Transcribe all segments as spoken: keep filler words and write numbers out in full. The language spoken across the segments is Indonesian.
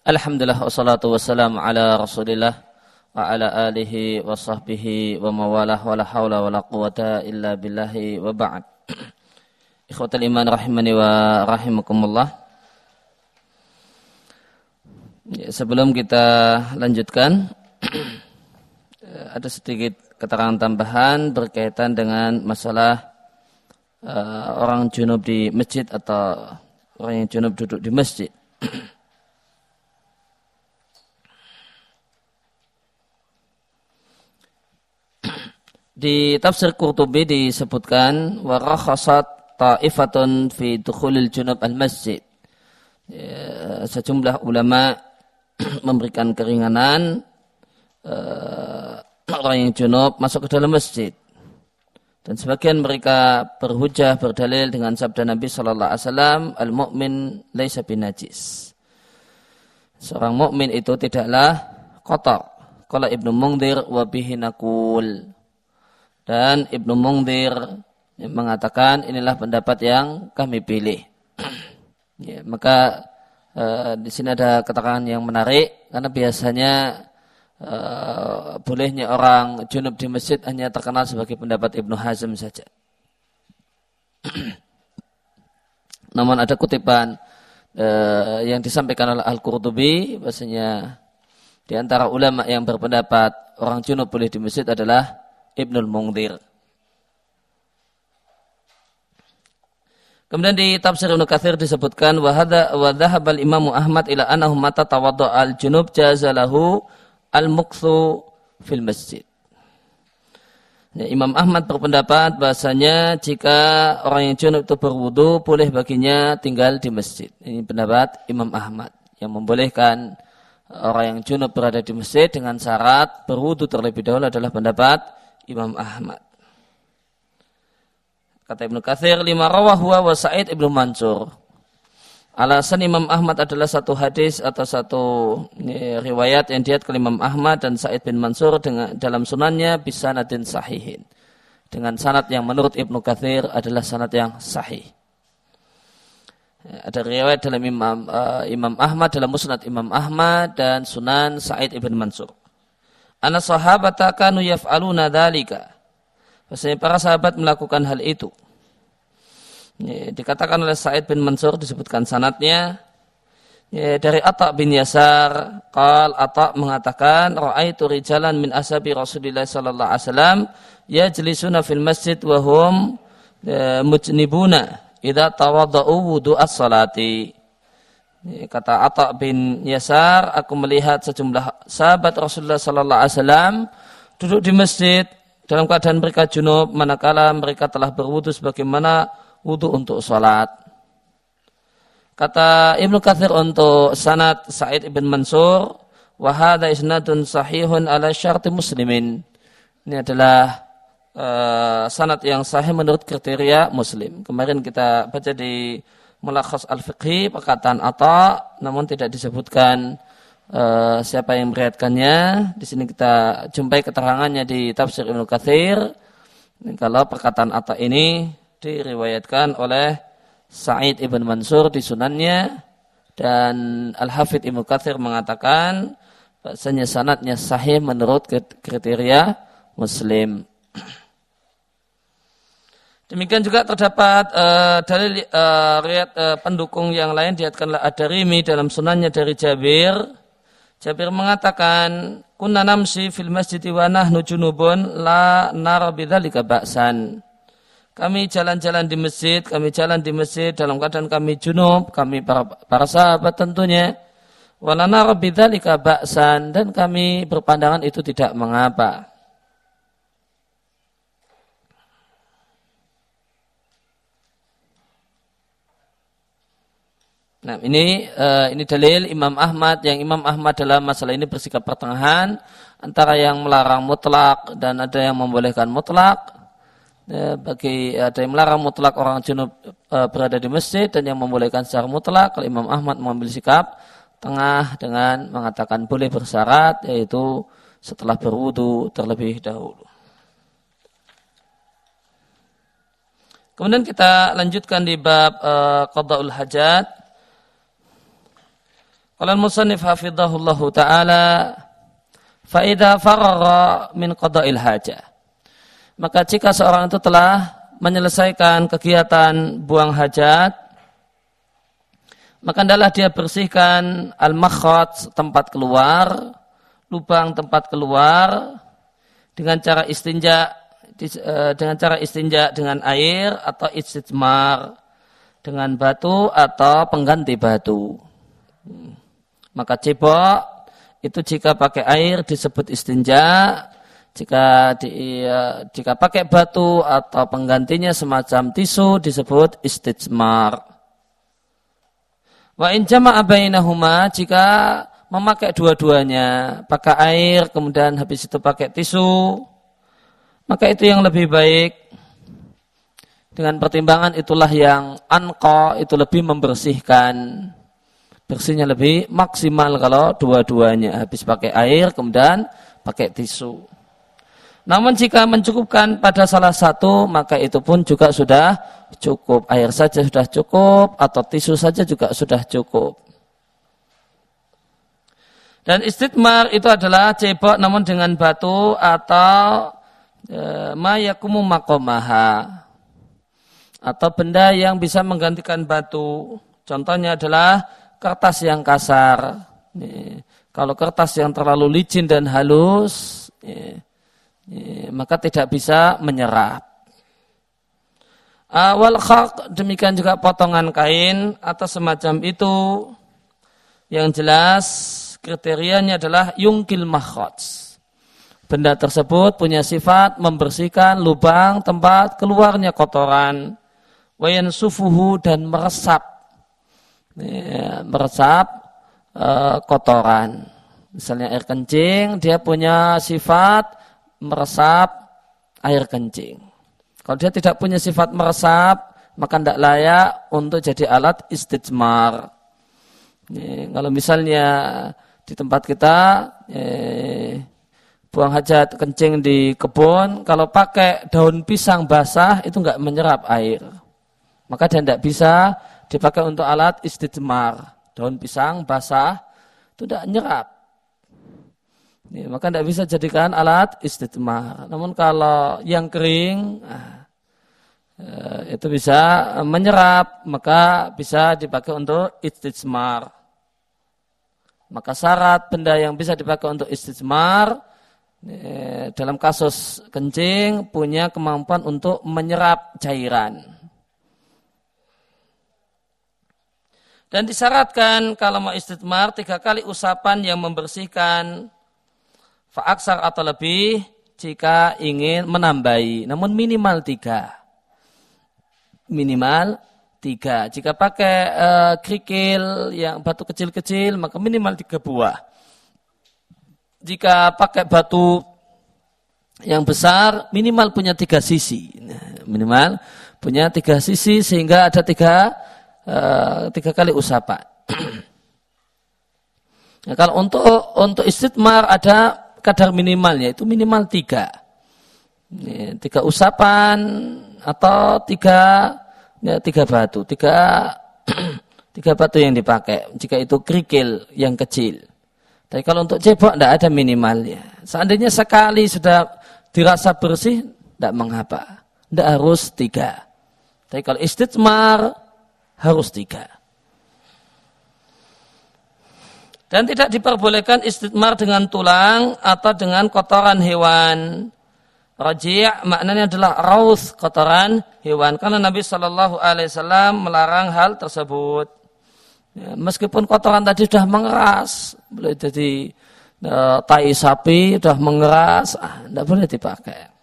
Alhamdulillah wassalatu wassalamu ala Rasulillah wa ala alihi wa sahbihi wa mawalah wa la hawla wa la quwata illa billahi wa ba'd. Ikhwatal iman rahimani wa rahimakumullah. Sebelum kita lanjutkan, ada sedikit keterangan tambahan berkaitan dengan masalah uh, orang junub di masjid atau orang yang junub duduk di masjid. Di tafsir Qurtubi disebutkan wa rakhasat ta'ifatun fi dukhulil junub al-masjid. Ya, sejumlah ulama memberikan keringanan uh, orang yang junub masuk ke dalam masjid. Dan sebagian mereka berhujah berdalil dengan sabda Nabi sallallahu alaihi wasallam, al-mu'min laisa binajis. Seorang mukmin itu tidaklah kotor. Qala Ibnu Mundhir wa bihi naqul. Dan Ibnu Mundhir mengatakan inilah pendapat yang kami pilih. Ya, maka uh, di sini ada keterangan yang menarik karena biasanya uh, bolehnya orang junub di masjid hanya terkenal sebagai pendapat Ibnu Hazm saja. Namun ada kutipan uh, yang disampaikan oleh Al-Qurtubi bahasanya di antara ulama yang berpendapat orang junub boleh di masjid adalah Ibnul Mundhir. Kemudian di tafsir Ibnu Katsir disebutkan wa hadza wa dhahabal Imam Ahmad ila annahu mata tawaddu al junub jazalahu al mukthu fil masjid. Ya, Imam Ahmad berpendapat bahasanya jika orang yang junub itu berwudu boleh baginya tinggal di masjid. Ini pendapat Imam Ahmad yang membolehkan orang yang junub berada di masjid dengan syarat berwudu terlebih dahulu adalah pendapat Imam Ahmad. Kata Ibnu Katsir, lima rawah huwa wa Sa'id Ibnu Mansur. Alasan Imam Ahmad adalah satu hadis atau satu ya, riwayat yang diat ke Imam Ahmad dan Sa'id bin Mansur dengan dalam sunannya bisanadin sahihin. Dengan sanad yang menurut Ibnu Katsir adalah sanad yang sahih. Ya, ada riwayat dalam Imam uh, Imam Ahmad dalam Musnad Imam Ahmad dan Sunan Sa'id ibn Mansur. Ana sahabata kanu yaf'aluna dzalika. Bahasanya para sahabat melakukan hal itu. Ya, dikatakan oleh Sa'id bin Mansur disebutkan sanadnya ya, dari Atha bin Yasar, qal Atha mengatakan ra'aitu rijalan min ashabi Rasulillah sallallahu alaihi wasallam yajlisuna fil masjid wa hum ya, mujnibuna idza tawadda'u wudu'as salati. Kata Atha bin Yasar, aku melihat sejumlah sahabat Rasulullah sallallahu alaihi wasallam duduk di masjid dalam keadaan mereka junub manakala mereka telah berwudu sebagaimana wudu untuk salat. Kata Ibnu Katsir untuk sanad Sa'id ibn Mansur, wa hadza isnadun sahihun ala syarti muslimin. Ini adalah uh, sanad yang sahih menurut kriteria Muslim. Kemarin kita baca di Mulakhas al-Fiqhi perkataan Atha, namun tidak disebutkan uh, siapa yang meriwayatkannya. Di sini kita jumpai keterangannya di tafsir Ibnu Katsir. Kalau perkataan Atha ini diriwayatkan oleh Sa'id ibn Mansur di sunannya dan Al-Hafidz Ibnu Katsir mengatakan bahasanya sanadnya sahih menurut kriteria Muslim. Demikian juga terdapat uh, dalil uh, riwayat uh, pendukung yang lain diatkanlah Ad-Darimi dalam sunannya dari Jabir. Jabir mengatakan, "Kunna namsi fil masjid wa nahnu junubun la nara bidzalika ba'san." Kami jalan-jalan di masjid, kami jalan di masjid dalam keadaan kami junub, kami para, para sahabat tentunya. Wa la nara bidzalika ba'san, dan kami berpandangan itu tidak mengapa. Nah, ini uh, ini dalil Imam Ahmad yang Imam Ahmad dalam masalah ini bersikap pertengahan antara yang melarang mutlak dan ada yang membolehkan mutlak. Ya, bagi ada yang melarang mutlak orang junub uh, berada di masjid dan yang membolehkan secara mutlak. Kalau Imam Ahmad mengambil sikap tengah dengan mengatakan boleh bersyarat, yaitu setelah berwudu terlebih dahulu. Kemudian kita lanjutkan di bab uh, qada'ul hajat. Qala al-musannif hafidhahullahu ta'ala fa idza faragha min qada'il hajah. Maka jika seorang itu telah menyelesaikan kegiatan buang hajat, maka hendaklah dia bersihkan al-makhraj, tempat keluar, lubang tempat keluar dengan cara istinja dengan cara istinja dengan air atau istijmar dengan batu atau pengganti batu. Maka cebok itu jika pakai air disebut istinja, jika di, jika pakai batu atau penggantinya semacam tisu disebut istijmar. Wa in jama'a bainahuma, jika memakai dua-duanya, pakai air kemudian habis itu pakai tisu, maka itu yang lebih baik. Dengan pertimbangan itulah yang anqa, itu lebih membersihkan. Bersihnya lebih maksimal kalau dua-duanya, habis pakai air kemudian pakai tisu. Namun jika mencukupkan pada salah satu, maka itu pun juga sudah cukup. Air saja sudah cukup atau tisu saja juga sudah cukup. Dan istijmar itu adalah cebok namun dengan batu atau e, ma yakumu maqamaha, atau benda yang bisa menggantikan batu. Contohnya adalah kertas yang kasar. Nih, kalau kertas yang terlalu licin dan halus, nih, nih, maka tidak bisa menyerap. Wal khaq, demikian juga potongan kain atau semacam itu. Yang jelas kriterianya adalah yungkil makhraj. Benda tersebut punya sifat membersihkan lubang tempat keluarnya kotoran. Wayan sufuhu, dan meresap, ya, meresap e, kotoran. Misalnya air kencing, dia punya sifat meresap air kencing. Kalau dia tidak punya sifat meresap, maka tidak layak untuk jadi alat istijmar. Ya, kalau misalnya di tempat kita ya, buang hajat kencing di kebun, kalau pakai daun pisang basah itu enggak menyerap air. Maka dia tidak bisa dipakai untuk alat istijmar. Daun pisang basah itu tidak nyerap. Ya, maka tidak bisa jadikan alat istijmar. Namun kalau yang kering, nah, itu bisa menyerap, maka bisa dipakai untuk istijmar. Maka syarat benda yang bisa dipakai untuk istijmar ya, dalam kasus kencing punya kemampuan untuk menyerap cairan. Dan disyaratkan kalau mau istijmar tiga kali usapan yang membersihkan fa'aksar atau lebih jika ingin menambahi. Namun minimal tiga. Minimal tiga. Jika pakai e, kerikil yang batu kecil-kecil maka minimal tiga buah. Jika pakai batu yang besar minimal punya tiga sisi. Nah, minimal punya tiga sisi sehingga ada tiga Uh, tiga kali usapan. Nah, kalau untuk untuk istijmar ada kadar minimalnya, itu minimal tiga, ya, tiga usapan atau tiga ya, tiga batu, tiga tiga batu yang dipakai. Jika itu kerikil yang kecil. Tapi kalau untuk cebok tidak ada minimalnya. Seandainya sekali sudah dirasa bersih, tidak mengapa, tidak harus tiga. Tapi kalau istijmar harus tiga. Dan tidak diperbolehkan istijmar dengan tulang atau dengan kotoran hewan. Raji' maknanya adalah rauth, kotoran hewan. Karena Nabi shallallahu alaihi wasallam melarang hal tersebut. Ya, meskipun kotoran tadi sudah mengeras, boleh jadi uh, tai sapi sudah mengeras, ah, tidak boleh dipakai.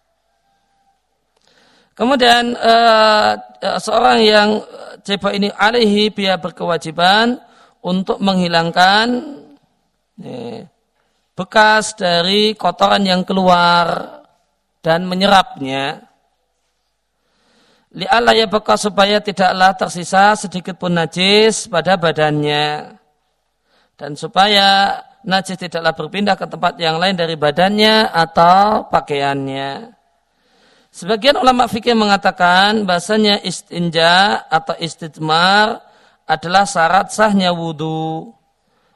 Kemudian uh, seorang yang cebok ini alaihi, dia berkewajiban untuk menghilangkan ya, bekas dari kotoran yang keluar dan menyerapnya. Li'alla ya bekas supaya tidaklah tersisa sedikit pun najis pada badannya. Dan supaya najis tidaklah berpindah ke tempat yang lain dari badannya atau pakaiannya. Sebagian ulama fikih mengatakan bahasanya istinja atau istijmar adalah syarat sahnya wudu.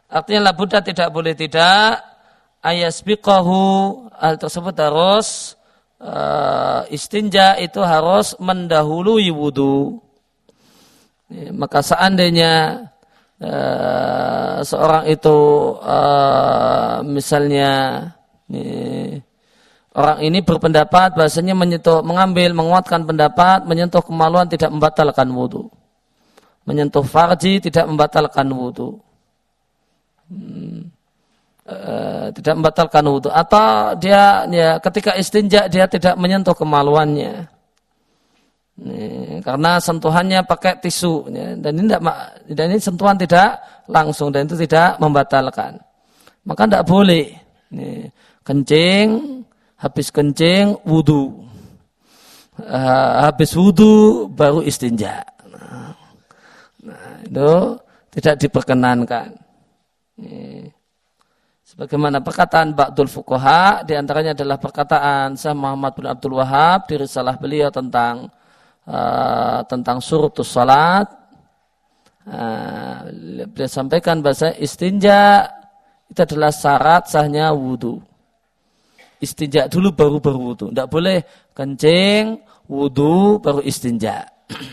Artinya la budda tidak boleh tidak ayasbiqahu, hal tersebut harus uh, istinja itu harus mendahului wudu. Ya, maka seandainya uh, seorang itu uh, misalnya ini, orang ini berpendapat bahasanya menyentuh, mengambil, menguatkan pendapat menyentuh kemaluan tidak membatalkan wudu, menyentuh farji tidak membatalkan wudu. Hmm. Uh, tidak membatalkan wudu, atau dia ya, ketika istinja dia tidak menyentuh kemaluannya, ini, karena sentuhannya pakai tisu, ya, dan ini tidak, dan ini sentuhan tidak langsung dan itu tidak membatalkan, maka tidak boleh. Ini, kencing, habis kencing wudu, uh, habis wudu baru istinja. Nah, nah itu tidak diperkenankan. Ini, sebagaimana perkataan ba'dul fuqaha, di antaranya adalah perkataan Syekh Muhammad bin Abdul Wahhab di risalah beliau tentang uh, tentang syurutus salat. Uh, beliau sampaikan bahasa istinja itu adalah syarat sahnya wudu. Istinja dulu baru berwudu. Tidak boleh kencing, wudu baru istinja.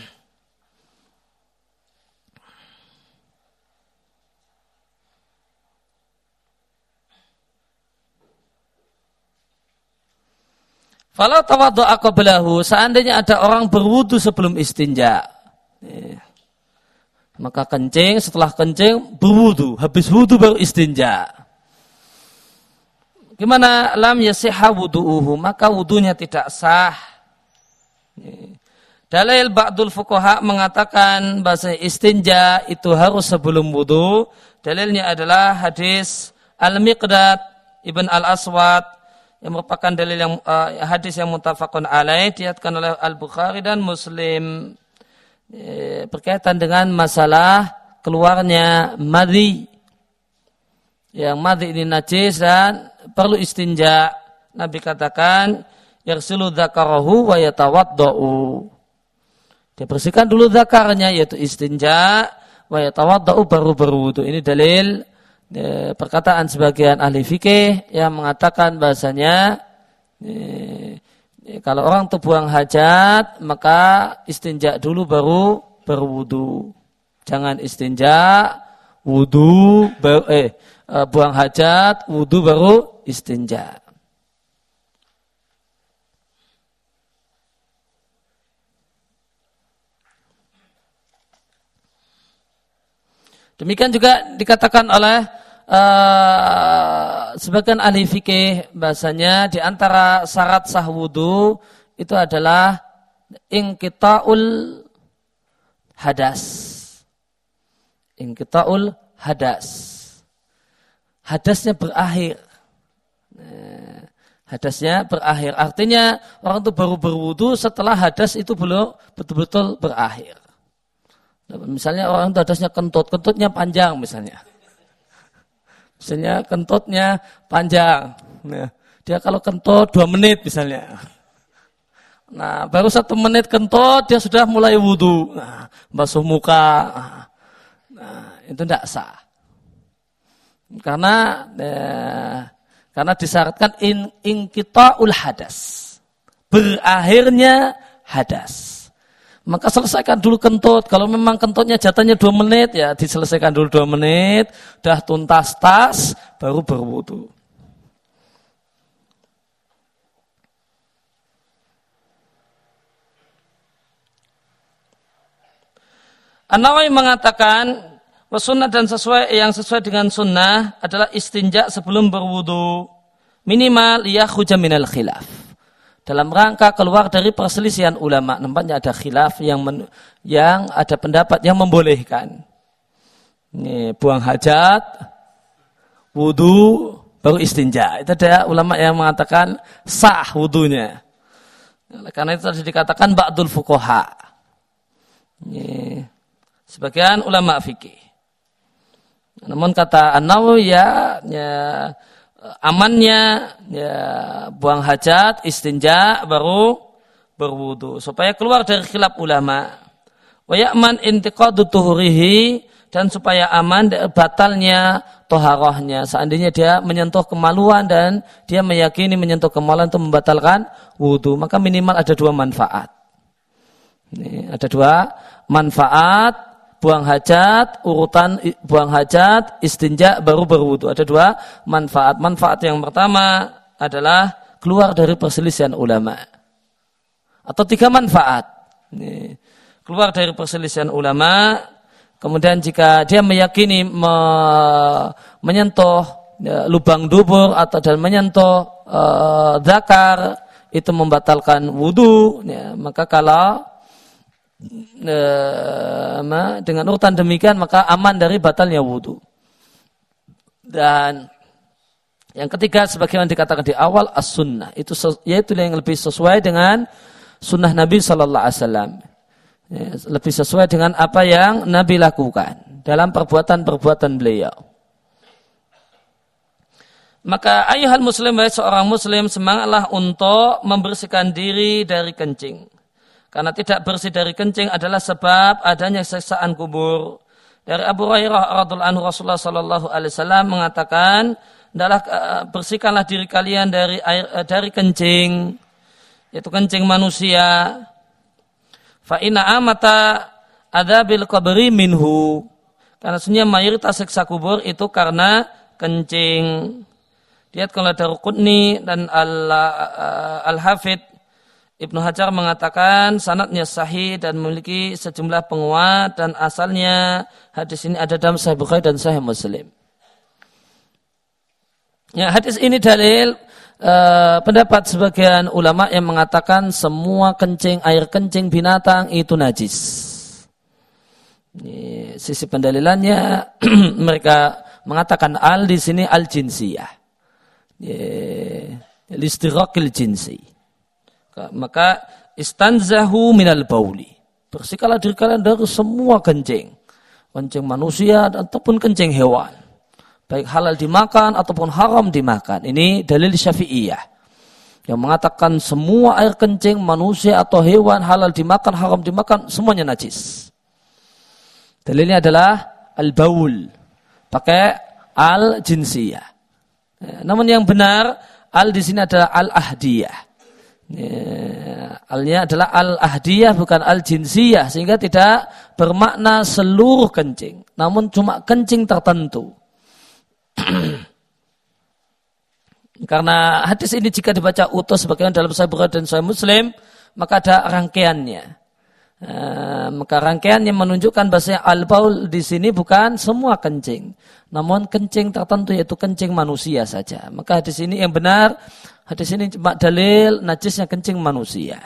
Falau tawaddu'a qablahu, seandainya ada orang berwudu sebelum istinja, maka kencing, setelah kencing berwudu, habis wudu baru istinja. Gimana? Lam yasihha wudu'uhu, maka wudunya tidak sah. Dalil ba'dul fuqaha mengatakan bahasa istinja itu harus sebelum wudu. Dalilnya adalah hadis Al-Miqdad Ibn Al-Aswad yang merupakan dalil yang uh, hadis yang muttafaqun alaih, diriwayatkan oleh Al-Bukhari dan Muslim, e, berkaitan dengan masalah keluarnya madhi. Yang madhi ini najis dan perlu istinja. Nabi katakan yaghsilu dzakarahu wa yatawaddau. Dia bersihkan dulu zakarnya yaitu istinja, wa yatawaddau baru berwudu. Ini dalil E, perkataan sebagian ahli fikih yang mengatakan bahasanya e, e, kalau orang itu buang hajat maka istinja dulu baru berwudu. Jangan istinja wudu baru, eh e, buang hajat wudu baru istinja. Demikian juga dikatakan oleh uh, sebagian ahli fikih bahasanya di antara syarat sah wudu itu adalah inqita'ul hadas. Inqita'ul hadas. Hadasnya berakhir. Hadasnya berakhir. Artinya orang itu baru berwudu setelah hadas itu belum betul-betul berakhir. Misalnya orang itu hadasnya kentut, kentutnya panjang misalnya. Misalnya kentutnya panjang. Nah, dia kalau kentut dua menit misalnya. Nah, baru satu menit kentut dia sudah mulai wudu. Nah, basuh muka. Nah, itu tidak sah. Karena eh, karena disyaratkan in inqita'ul hadas. Berakhirnya hadas. Maka selesaikan dulu kentut. Kalau memang kentutnya jatahnya dua menit, ya diselesaikan dulu dua menit. Dah tuntas tas, baru berwudu. An-Nawawi mengatakan, sunnah dan sesuai yang sesuai dengan sunnah adalah istinja sebelum berwudu. Minimal yakhruja minal khilaf. Dalam rangka keluar dari perselisihan ulama, nampaknya ada khilaf yang men, yang ada pendapat yang membolehkan. Ini, buang hajat, wudu, baru istinja. Itu ada ulama yang mengatakan sah wudunya. Karena itu tadi dikatakan ba'dul fuqaha. Ini, sebagian ulama fikih. Namun kata An-Nawawi ya, ya amannya ya buang hajat, istinja baru berwudu supaya keluar dari khilaf ulama. Wa ya'man intiqadu tuhurihi, dan supaya aman batalnya toharohnya. Seandainya dia menyentuh kemaluan dan dia meyakini menyentuh kemaluan itu membatalkan wudu, maka minimal ada dua manfaat. Ini ada dua manfaat: buang hajat, urutan buang hajat, istinja, baru berwudu. Ada dua manfaat. Manfaat yang pertama adalah keluar dari perselisihan ulama. Atau tiga manfaat. Ini, keluar dari perselisihan ulama. Kemudian jika dia meyakini me, menyentuh ya, lubang dubur atau dan menyentuh uh, zakar itu membatalkan wudu, ya, maka kalau uh, dengan urutan demikian maka aman dari batalnya wudu. Dan yang ketiga, sebagaimana dikatakan di awal, as-sunnah itu yaitu yang lebih sesuai dengan sunnah Nabi Sallallahu Alaihi Wasallam. Ya, lebih sesuai dengan apa yang Nabi lakukan dalam perbuatan-perbuatan beliau. Maka ayuhal muslim, baik seorang muslim, semangatlah untuk membersihkan diri dari kencing. Karena tidak bersih dari kencing adalah sebab adanya siksaan kubur. Dari Abu Hurairah radhiyallahu anhu, Rasulullah sallallahu alaihi wasallam mengatakan, adalah bersihkanlah diri kalian dari air dari kencing, yaitu kencing manusia. Fa inna amata adzabil qabri minhu. Karena sebenarnya mayoritas siksa kubur itu karena kencing. Lihat kalau Daruqutni dan Al-Hafidh Ibnu Hajar mengatakan sanadnya sahih dan memiliki sejumlah penguat dan asalnya hadis ini ada dalam Sahih Bukhari dan Sahih Muslim. Ya, hadis ini dalil Uh, pendapat sebagian ulama yang mengatakan semua kencing, air kencing binatang itu najis. Ini, sisi pendalilannya mereka mengatakan al di sini al jinsiyah, listiraqil jinsi. Maka istanzahu minal bauli, bersihkanlah diri kalian dari semua kencing, kencing manusia ataupun kencing hewan, baik halal dimakan ataupun haram dimakan. Ini dalil Syafi'iyah yang mengatakan semua air kencing manusia atau hewan halal dimakan, haram dimakan, semuanya najis. Dalilnya adalah al-baul, pakai al-jinsiyah. Ya, namun yang benar al di sini adalah al-ahdiyah. Ya, alnya adalah al-ahdiyah bukan al-jinsiyah, sehingga tidak bermakna seluruh kencing, namun cuma kencing tertentu. Karena hadis ini jika dibaca utuh sebagaimana dalam Sahih Bukhari dan Sahih Muslim, maka ada rangkaiannya. Uh, maka rangkaiannya menunjukkan bahwa al-baul di sini bukan semua kencing, namun kencing tertentu, yaitu kencing manusia saja. Maka hadis ini yang benar, hadis ini cuma dalil najisnya kencing manusia.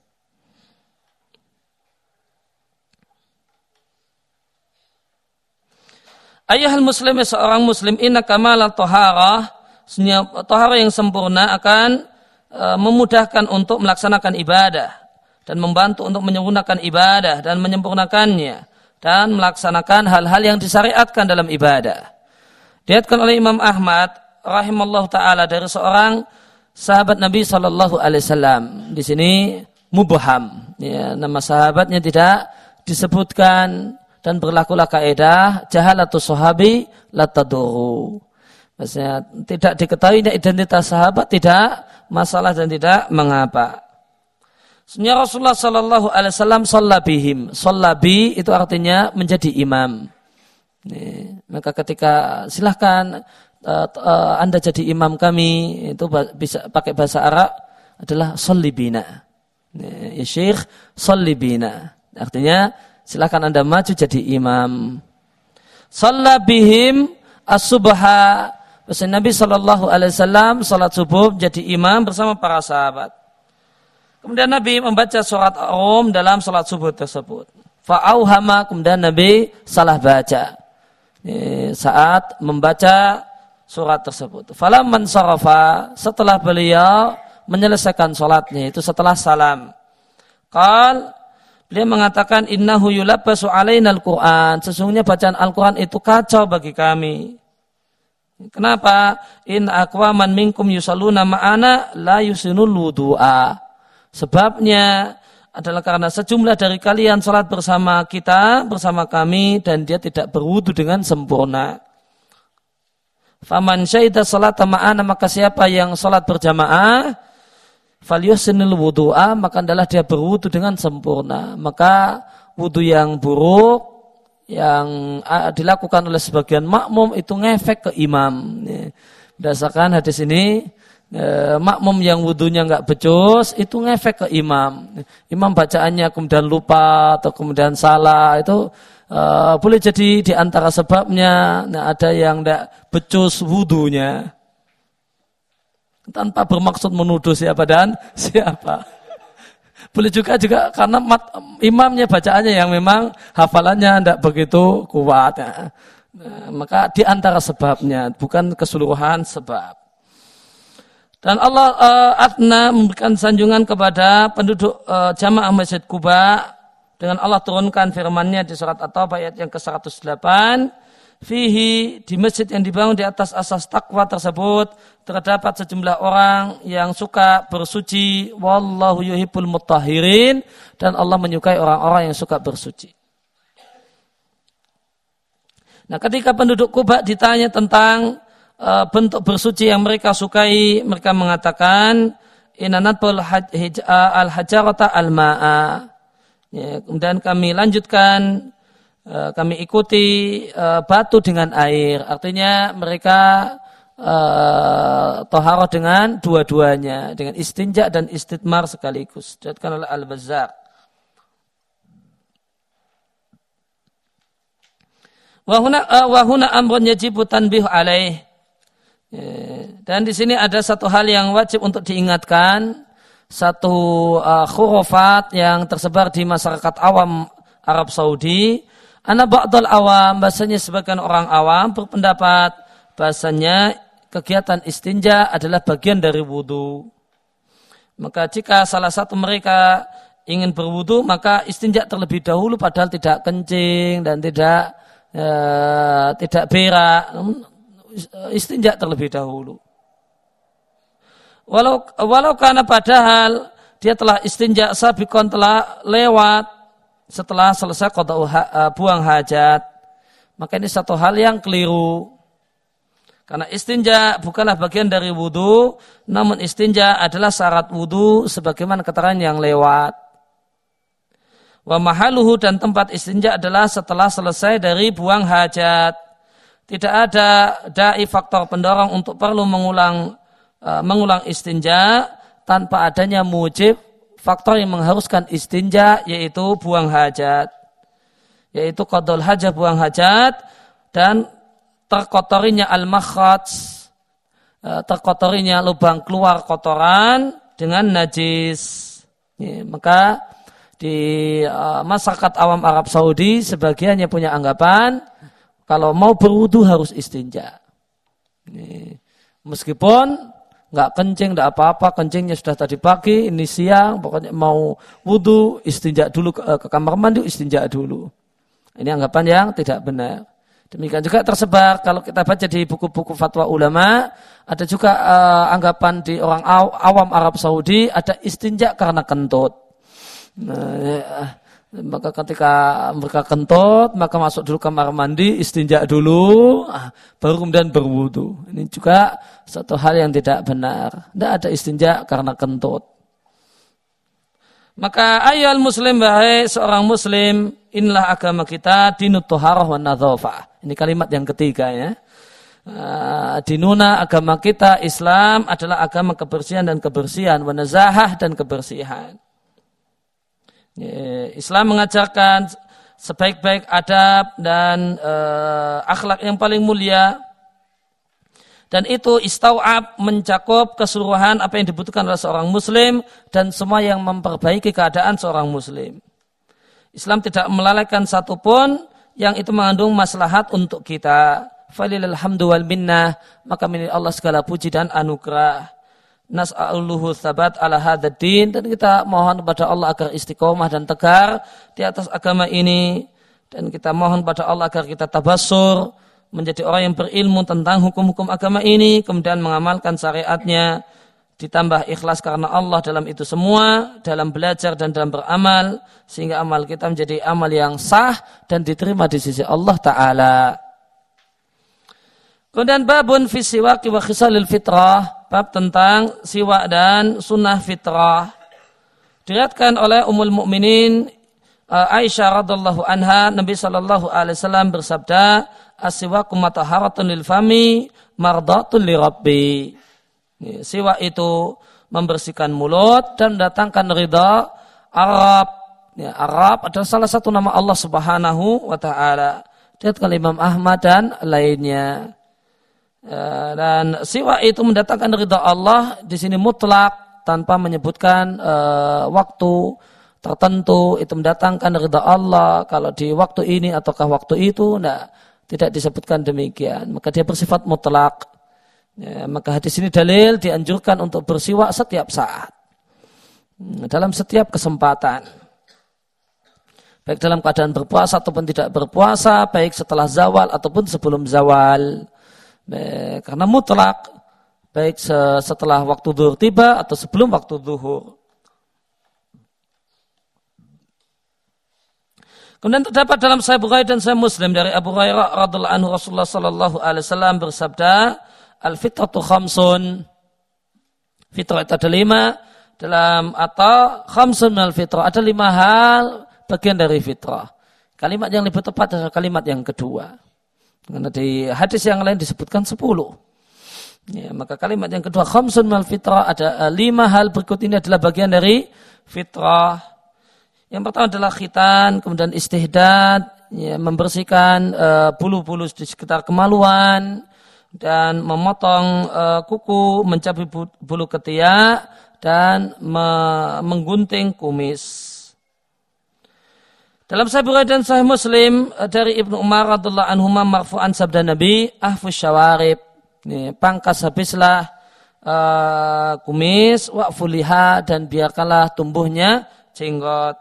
Ayuhal muslim, seorang muslim, inna kamalat toharah, toharah yang sempurna akan e, memudahkan untuk melaksanakan ibadah dan membantu untuk menyempurnakan ibadah dan menyempurnakannya dan melaksanakan hal-hal yang disyariatkan dalam ibadah. Diriwayatkan oleh Imam Ahmad rahimallahu taala dari seorang sahabat Nabi sallallahu alaihi wasallam. Di sini mubham, ya, nama sahabatnya tidak disebutkan. Dan berlakulah kaidah jahalatus sahabi la tadurru. Maksudnya tidak diketahuinya identitas sahabat tidak masalah dan tidak mengapa. Sebenarnya Rasulullah sallallahu alaihi wasallam shalla bihim. Shalla bi itu artinya menjadi imam. Nih, maka ketika silahkan uh, uh, Anda jadi imam kami, itu bisa pakai bahasa Arab adalah sholli bina. Ya Syekh, sholli bina. Artinya silakan Anda maju jadi imam. Shalla bihim as-subha. Nabi sallallahu alaihi wasallam salat subuh jadi imam bersama para sahabat. Kemudian Nabi membaca surat Ar-Rum dalam salat subuh tersebut. Fa'auhama, kemudian Nabi salah baca saat membaca surat tersebut. Falamman sarafa, setelah beliau menyelesaikan salatnya, itu setelah salam. Qal, beliau mengatakan, innahu yulabbasu alainal Qur'an. Sesungguhnya bacaan Al-Quran itu kacau bagi kami. Kenapa? In aqwaman minkum yusalluna ma'ana la yusinul wudu'a. Sebabnya adalah karena sejumlah dari kalian salat bersama kita, bersama kami, dan dia tidak berwudu dengan sempurna. Faman syahida salata ma'ana, maka siapa yang salat berjamaah, falyuhsinil wudu'a, maka adalah dia berwudu dengan sempurna. Maka wudu yang buruk yang dilakukan oleh sebagian makmum itu ngefek ke imam. Berdasarkan hadis ini, E, makmum yang wudunya nggak becus itu ngefek ke imam. Imam bacaannya kemudian lupa atau kemudian salah, itu e, boleh jadi di antara sebabnya. Nah, ada yang nggak becus wudunya tanpa bermaksud menuduh siapa dan siapa. Boleh juga juga karena mat, imamnya bacaannya yang memang hafalannya nggak begitu kuat. Nah, maka di antara sebabnya, bukan keseluruhan sebab. Dan Allah uh, adna memberikan sanjungan kepada penduduk uh, jamaah Masjid Quba dengan Allah turunkan firman-Nya di surat At-Taubah ayat yang ke seratus delapan. Fihi, di masjid yang dibangun di atas asas takwa tersebut terdapat sejumlah orang yang suka bersuci. Wallahu yuhibbul mutahhirin, dan Allah menyukai orang-orang yang suka bersuci. Nah, ketika penduduk Quba ditanya tentang bentuk bersuci yang mereka sukai, mereka mengatakan inanatbul al-hajarata al-ma'a. Ya, kemudian kami lanjutkan, kami ikuti batu dengan air. Artinya mereka uh, toharoh dengan dua-duanya, dengan istinja dan istitmar sekaligus. Dikatakan oleh Al-Bazzar. Wahuna wahuna amrun yajibu tanbih alaih. Dan di sini ada satu hal yang wajib untuk diingatkan, satu uh, khurafat yang tersebar di masyarakat awam Arab Saudi. Ana ba'dal awam, bahasanya sebagian orang awam berpendapat bahasanya kegiatan istinja adalah bagian dari wudu. Maka jika salah satu mereka ingin berwudu, maka istinja terlebih dahulu, padahal tidak kencing dan tidak uh, tidak berak. Istinja terlebih dahulu. Walau walau karena padahal dia telah istinja sabikon, telah lewat setelah selesai qada buang hajat, maka ini satu hal yang keliru. Karena istinja bukanlah bagian dari wudu, namun istinja adalah syarat wudu sebagaimana keterangan yang lewat. Wa mahaluhu, dan tempat istinja adalah setelah selesai dari buang hajat. Tidak ada dai faktor pendorong untuk perlu mengulang uh, mengulang istinja tanpa adanya mujib faktor yang mengharuskan istinja, yaitu buang hajat, yaitu qadul hajat, buang hajat, dan terkotorinya al-makhraj, uh, terkotorinya lubang keluar kotoran dengan najis. Ya, maka di uh, masyarakat awam Arab Saudi sebagiannya punya anggapan kalau mau berwudu harus istinja. Ini, meskipun nggak kencing, nggak apa-apa, kencingnya sudah tadi pagi, ini siang, pokoknya mau wudu istinja dulu, ke, ke kamar mandi istinja dulu. Ini anggapan yang tidak benar. Demikian juga tersebar kalau kita baca di buku-buku fatwa ulama, ada juga uh, anggapan di orang aw, awam Arab Saudi ada istinja karena kentut. Nah, ya, maka ketika mereka kentut, maka masuk dulu kamar mandi, istinja dulu, baru kemudian berwudu. Ini juga satu hal yang tidak benar. Tidak ada istinja karena kentut. Maka ayyuhal muslim, bahai seorang muslim, inilah agama kita, dinut toharah wa nadzafah. Ini kalimat yang ketiga ya. Dinuna, agama kita Islam adalah agama kebersihan dan kebersihan, wa nazahah dan kebersihan. Islam mengajarkan sebaik-baik adab dan uh, akhlak yang paling mulia, dan itu istau'ab, mencakup keseluruhan apa yang dibutuhkan oleh seorang muslim dan semua yang memperbaiki keadaan seorang muslim. Islam tidak melalaikan satupun yang itu mengandung maslahat untuk kita. Falilal hamdu wal minnah, maka milik Allah segala puji dan anugerah. Nas'aluhu thabat ala hadzal din, dan kita mohon kepada Allah agar istiqomah dan tegar di atas agama ini, dan kita mohon kepada Allah agar kita tabassur menjadi orang yang berilmu tentang hukum-hukum agama ini, kemudian mengamalkan syariatnya ditambah ikhlas karena Allah dalam itu semua, dalam belajar dan dalam beramal, sehingga amal kita menjadi amal yang sah dan diterima di sisi Allah Ta'ala. Kemudian babun fi siwaki wa khisalil fitrah, bab tentang siwak dan sunnah fitrah. Diriwayatkan oleh Ummul Mukminin Aisyah radhiyallahu anha, Nabi sallallahu alaihi wasallam bersabda, as-siwaku mataharatun lil fami mardatun li rabbi. Siwak itu membersihkan mulut dan mendatangkan ridha Arab. Ya, Arab adalah salah satu nama Allah Subhanahu wa taala. Diriwayatkan Imam Ahmad dan lainnya. Ya, dan siwak itu mendatangkan ridha Allah di sini mutlak tanpa menyebutkan uh, waktu tertentu, itu mendatangkan ridha Allah kalau di waktu ini ataukah waktu itu, nah, tidak disebutkan demikian, maka dia bersifat mutlak. Ya, maka hadis ini dalil dianjurkan untuk bersiwak setiap saat, dalam setiap kesempatan, baik dalam keadaan berpuasa ataupun tidak berpuasa, baik setelah zawal ataupun sebelum zawal, baik, karena mutlak, baik setelah waktu zuhur tiba atau sebelum waktu zuhur. Kemudian terdapat dalam Sahih Bukhari dan Sahih Muslim dari Abu Hurairah radhiyallahu anhu, Rasulullah sallallahu alaihi wasallam bersabda, al-fitratu khamsun. Fitrah itu ada lima dalam, atau khamsun minal fitrah, ada lima hal bagian dari fitrah. Kalimat yang lebih tepat adalah kalimat yang kedua. Karena di hadis yang lain disebutkan sepuluh. Ya, maka kalimat yang kedua, khamsun minal fitrah, ada uh, lima hal berikut ini adalah bagian dari fitrah. Yang pertama adalah khitan, kemudian istihdad, ya, membersihkan uh, bulu-bulu di sekitar kemaluan, dan memotong uh, kuku, mencabut bulu ketiak, dan me- menggunting kumis. Dalam Sahih Bukhari dan Sahih Muslim dari Ibnu Umar radhiyallahu anhuma marfu'an sabda Nabi, ahfus syawarib, ini, pangkas habislah uh, kumis, wa'fuliha, dan biarkanlah tumbuhnya jenggot.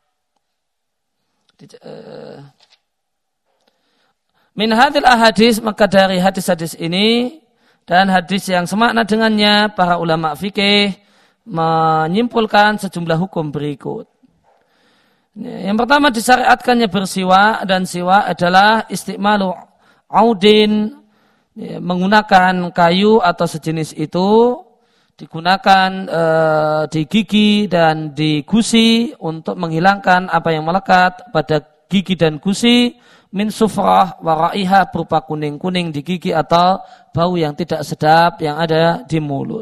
Min hadil ahadis, maka dari hadis-hadis ini dan hadis yang semakna dengannya, para ulama fikih menyimpulkan sejumlah hukum berikut. Yang pertama, disyariatkannya bersiwak, dan siwak adalah istimalu audin, menggunakan kayu atau sejenis itu, digunakan e, di gigi dan di gusi untuk menghilangkan apa yang melekat pada gigi dan gusi, min sufrah wa ra'iha, berupa kuning-kuning di gigi atau bau yang tidak sedap yang ada di mulut.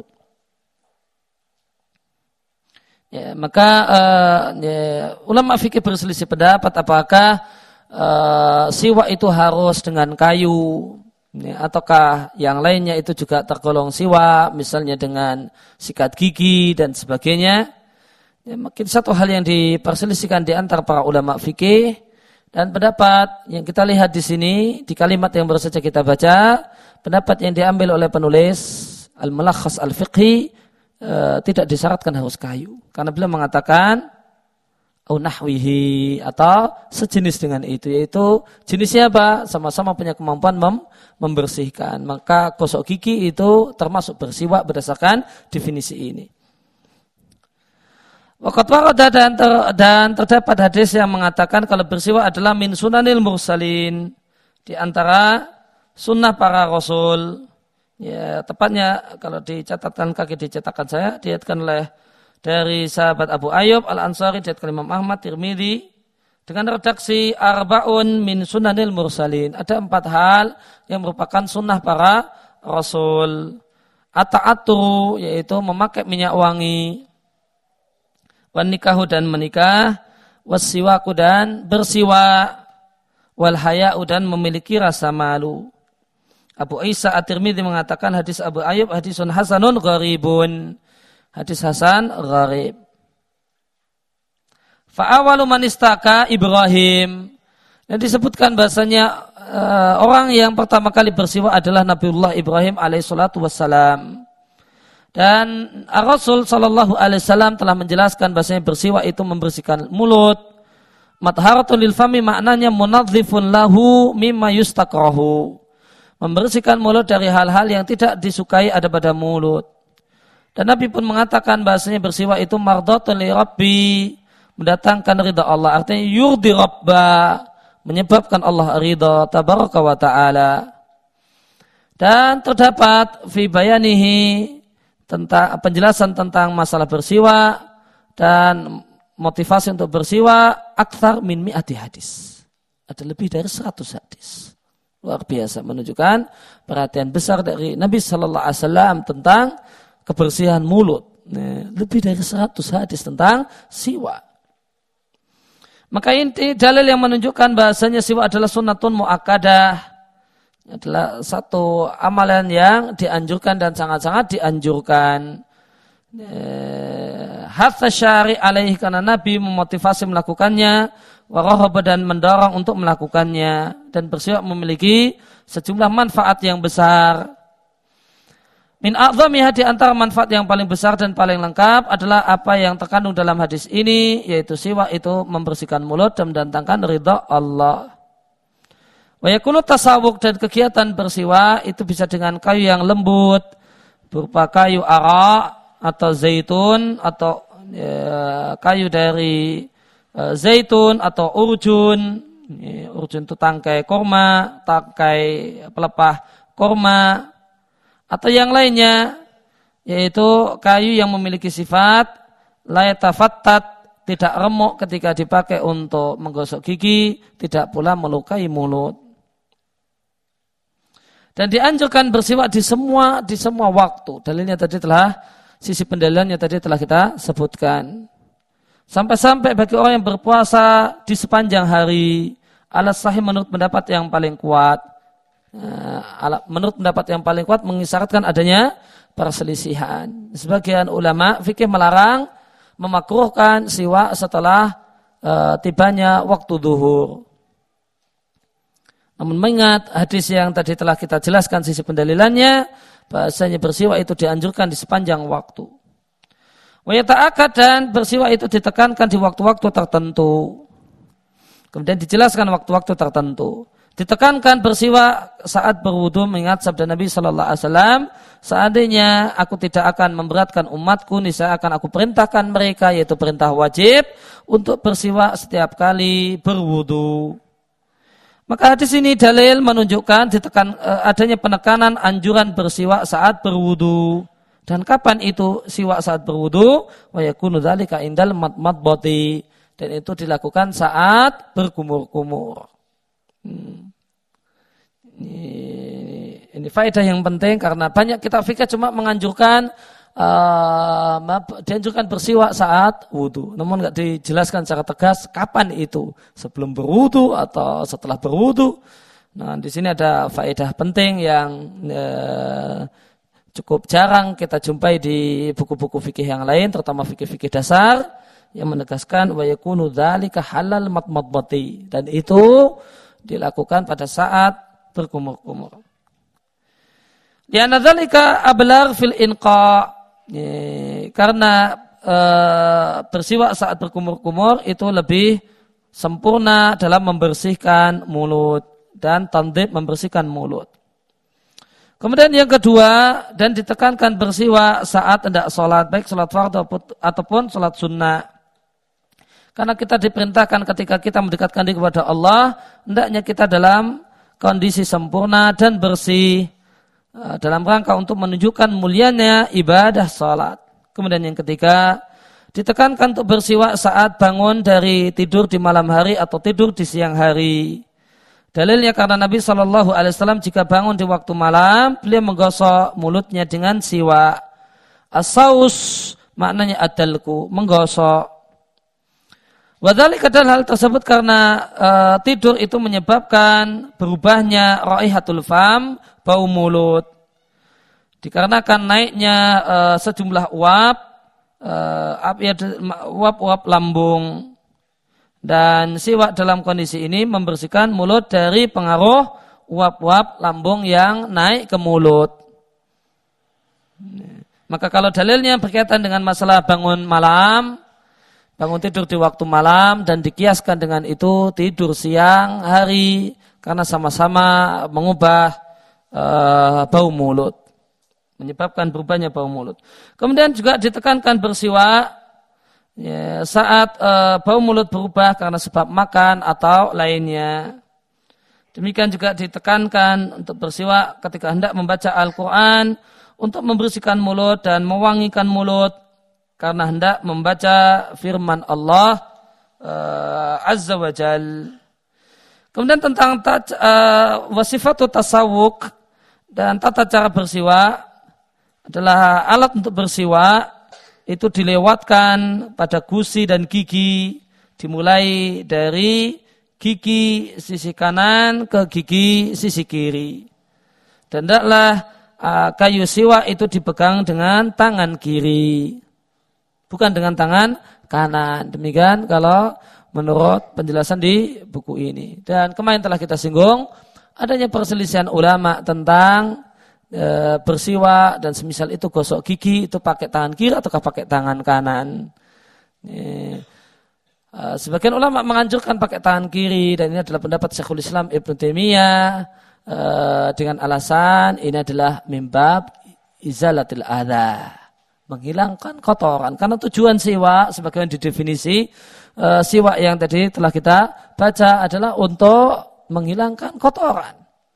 Ya, maka e, ya, ulama fikih berselisih pendapat apakah e, siwak itu harus dengan kayu, ya, ataukah yang lainnya itu juga tergolong siwak, misalnya dengan sikat gigi dan sebagainya. Ya, mungkin satu hal yang diperselisihkan di antara para ulama fikih, dan pendapat yang kita lihat di sini di kalimat yang baru saja kita baca, pendapat yang diambil oleh penulis Al-Mulakhas Al-Fiqhi, e, tidak disyaratkan harus kayu, karena beliau mengatakan au nahwihi, atau sejenis dengan itu, yaitu jenisnya apa? Sama-sama punya kemampuan mem membersihkan. Maka gosok gigi itu termasuk bersiwak berdasarkan definisi ini. Waqat warada, dan, ter, dan terdapat hadis yang mengatakan kalau bersiwak adalah min sunanil mursalin, di antara sunnah para rasul. Ya, tepatnya kalau dicatatkan kaki dicetakan saya, diriwayatkan oleh dari sahabat Abu Ayyub Al-Ansari, diriwayatkan Imam Ahmad, Tirmidzi, dengan redaksi arba'un min sunanil mursalin. Ada empat hal yang merupakan sunnah para rasul. Ata'aturu, yaitu memakai minyak wangi, wan nikahu, dan menikah, wassiwaku, dan bersiwak, wal haya'u, dan memiliki rasa malu. Abu Isa At-Tirmidzi mengatakan hadis Abu Ayyub hadisun hasanun gharibun, hadis hasan gharib. Fa'awalu man istaka Ibrahim, dan disebutkan bahasanya uh, orang yang pertama kali bersiwak adalah Nabiullah Ibrahim alaihissalatu wassalam. Dan Rasul sallallahu alaihi wasallam telah menjelaskan bahasanya bersiwak itu membersihkan mulut. Matharatun lil fami, maknanya munadzifun lahu mimma yustakrahu, membersihkan mulut dari hal-hal yang tidak disukai ada pada mulut. Dan Nabi pun mengatakan bahasanya bersiwak itu mardhatun li rabbi, mendatangkan ridha Allah, artinya yurdi rabba, menyebabkan Allah ridha tabaraka wa ta'ala. Dan terdapat fi bayanihi, tentang penjelasan tentang masalah bersiwak dan motivasi untuk bersiwak, aktsar min mi'ati hadis. Ada lebih dari seratus hadis. Luar biasa, menunjukkan perhatian besar dari Nabi sallallahu alaihi wasallam tentang kebersihan mulut. Nah, lebih dari seratus hadis tentang siwak. Maka inti dalil yang menunjukkan bahasanya siwak adalah sunnatun muakkadah, adalah satu amalan yang dianjurkan dan sangat-sangat dianjurkan. Hatta syari' alaihi, karena Nabi memotivasi melakukannya, warahaba, dan mendorong untuk melakukannya. Dan bersiwak memiliki sejumlah manfaat yang besar. Min a'zamiha, di antara manfaat yang paling besar dan paling lengkap adalah apa yang terkandung dalam hadis ini, yaitu siwak itu membersihkan mulut dan mendatangkan ridha Allah. Wa yakunu tasawwuk, dan kegiatan bersiwak itu bisa dengan kayu yang lembut berupa kayu ara atau zaitun, atau ya, kayu dari uh, zaitun atau urjun. Ya, urjun itu tangkai korma, tangkai pelepah korma, atau yang lainnya, yaitu kayu yang memiliki sifat la yatafattat, tidak remuk ketika dipakai untuk menggosok gigi, tidak pula melukai mulut. Dan dianjurkan bersiwak di semua di semua waktu. Dalilnya tadi telah sisi pendalilannya tadi telah kita sebutkan. Sampai-sampai bagi orang yang berpuasa di sepanjang hari, alas sahih menurut pendapat yang paling kuat. Nah, menurut pendapat yang paling kuat mengisyaratkan adanya perselisihan. Sebagian ulama fikih melarang, memakruhkan siwak setelah uh, tibanya waktu zuhur. Namun mengingat hadis yang tadi telah kita jelaskan sisi pendalilannya, bahasanya bersiwak itu dianjurkan di sepanjang waktu. Wa yata'akkad, dan bersiwak itu ditekankan di waktu-waktu tertentu. Kemudian dijelaskan waktu-waktu tertentu. Ditekankan bersiwak saat berwudu, mengingat sabda Nabi Sallallahu Alaihi Wasallam, seandainya aku tidak akan memberatkan umatku, niscaya akan aku perintahkan mereka, yaitu perintah wajib, untuk bersiwak setiap kali berwudu. Maka hadis ini dalil menunjukkan ditekan, adanya penekanan anjuran bersiwak saat berwudu. Dan kapan itu siwak saat berwudu? Wa yakunu dzalika indal madmadati, dan itu dilakukan saat berkumur-kumur. Hmm. Ini, ini faedah yang penting karena banyak kitab fikih cuma menganjurkan uh, dianjurkan bersiwak saat wudu, namun nggak dijelaskan secara tegas kapan itu, sebelum berwudu atau setelah berwudu. Nah, di sini ada faedah penting yang uh, cukup jarang kita jumpai di buku-buku fikih yang lain, terutama fikih-fikih dasar yang menegaskan wa yakunu dzalika halal madmadati, dan itu dilakukan pada saat berkumur-kumur. Di anadzalika ablar fil inqa, karena e, bersiwak saat berkumur-kumur itu lebih sempurna dalam membersihkan mulut, dan tandib membersihkan mulut. Kemudian yang kedua, dan ditekankan bersiwak saat hendak sholat, baik sholat fardu ataupun sholat sunnah. Karena kita diperintahkan ketika kita mendekatkan diri kepada Allah, hendaknya kita dalam kondisi sempurna dan bersih, dalam rangka untuk menunjukkan mulianya ibadah salat. Kemudian yang ketiga, ditekankan untuk bersiwak saat bangun dari tidur di malam hari atau tidur di siang hari. Dalilnya karena Nabi shallallahu alaihi wasallam jika bangun di waktu malam, beliau menggosok mulutnya dengan siwak. As-saus maknanya adalku, menggosok. Wadhalik adalah hal tersebut karena uh, tidur itu menyebabkan berubahnya raihatul fam, bau mulut. Dikarenakan naiknya uh, sejumlah uap, uh, uap-uap lambung. Dan siwak dalam kondisi ini membersihkan mulut dari pengaruh uap-uap lambung yang naik ke mulut. Maka kalau dalilnya berkaitan dengan masalah bangun malam, bangun tidur di waktu malam, dan dikiaskan dengan itu tidur siang hari, karena sama-sama mengubah uh, bau mulut. menyebabkan berubahnya bau mulut. Kemudian juga ditekankan bersiwak ya, saat e, bau mulut berubah karena sebab makan atau lainnya. Demikian juga ditekankan untuk bersiwak ketika hendak membaca Al-Quran untuk membersihkan mulut dan mewangikan mulut karena hendak membaca firman Allah uh, Azza wa Jal. Kemudian tentang uh, wasifatu tasawuk dan tata cara bersiwak adalah alat untuk bersiwak itu dilewatkan pada gusi dan gigi, dimulai dari gigi sisi kanan ke gigi sisi kiri. Dan hendaklah uh, kayu siwak itu dipegang dengan tangan kiri, bukan dengan tangan kanan. Demikian kalau menurut penjelasan di buku ini. Dan kemarin telah kita singgung adanya perselisihan ulama tentang e, bersiwak dan semisal itu gosok gigi itu pakai tangan kiri ataukah pakai tangan kanan. E, e, sebagian ulama menganjurkan pakai tangan kiri dan ini adalah pendapat Syekhul Islam Ibnu Taimiyah e, dengan alasan ini adalah mimbab izalatil adha, menghilangkan kotoran. Karena tujuan siwak sebagaimana didefinisi e, siwak yang tadi telah kita baca adalah untuk menghilangkan kotoran.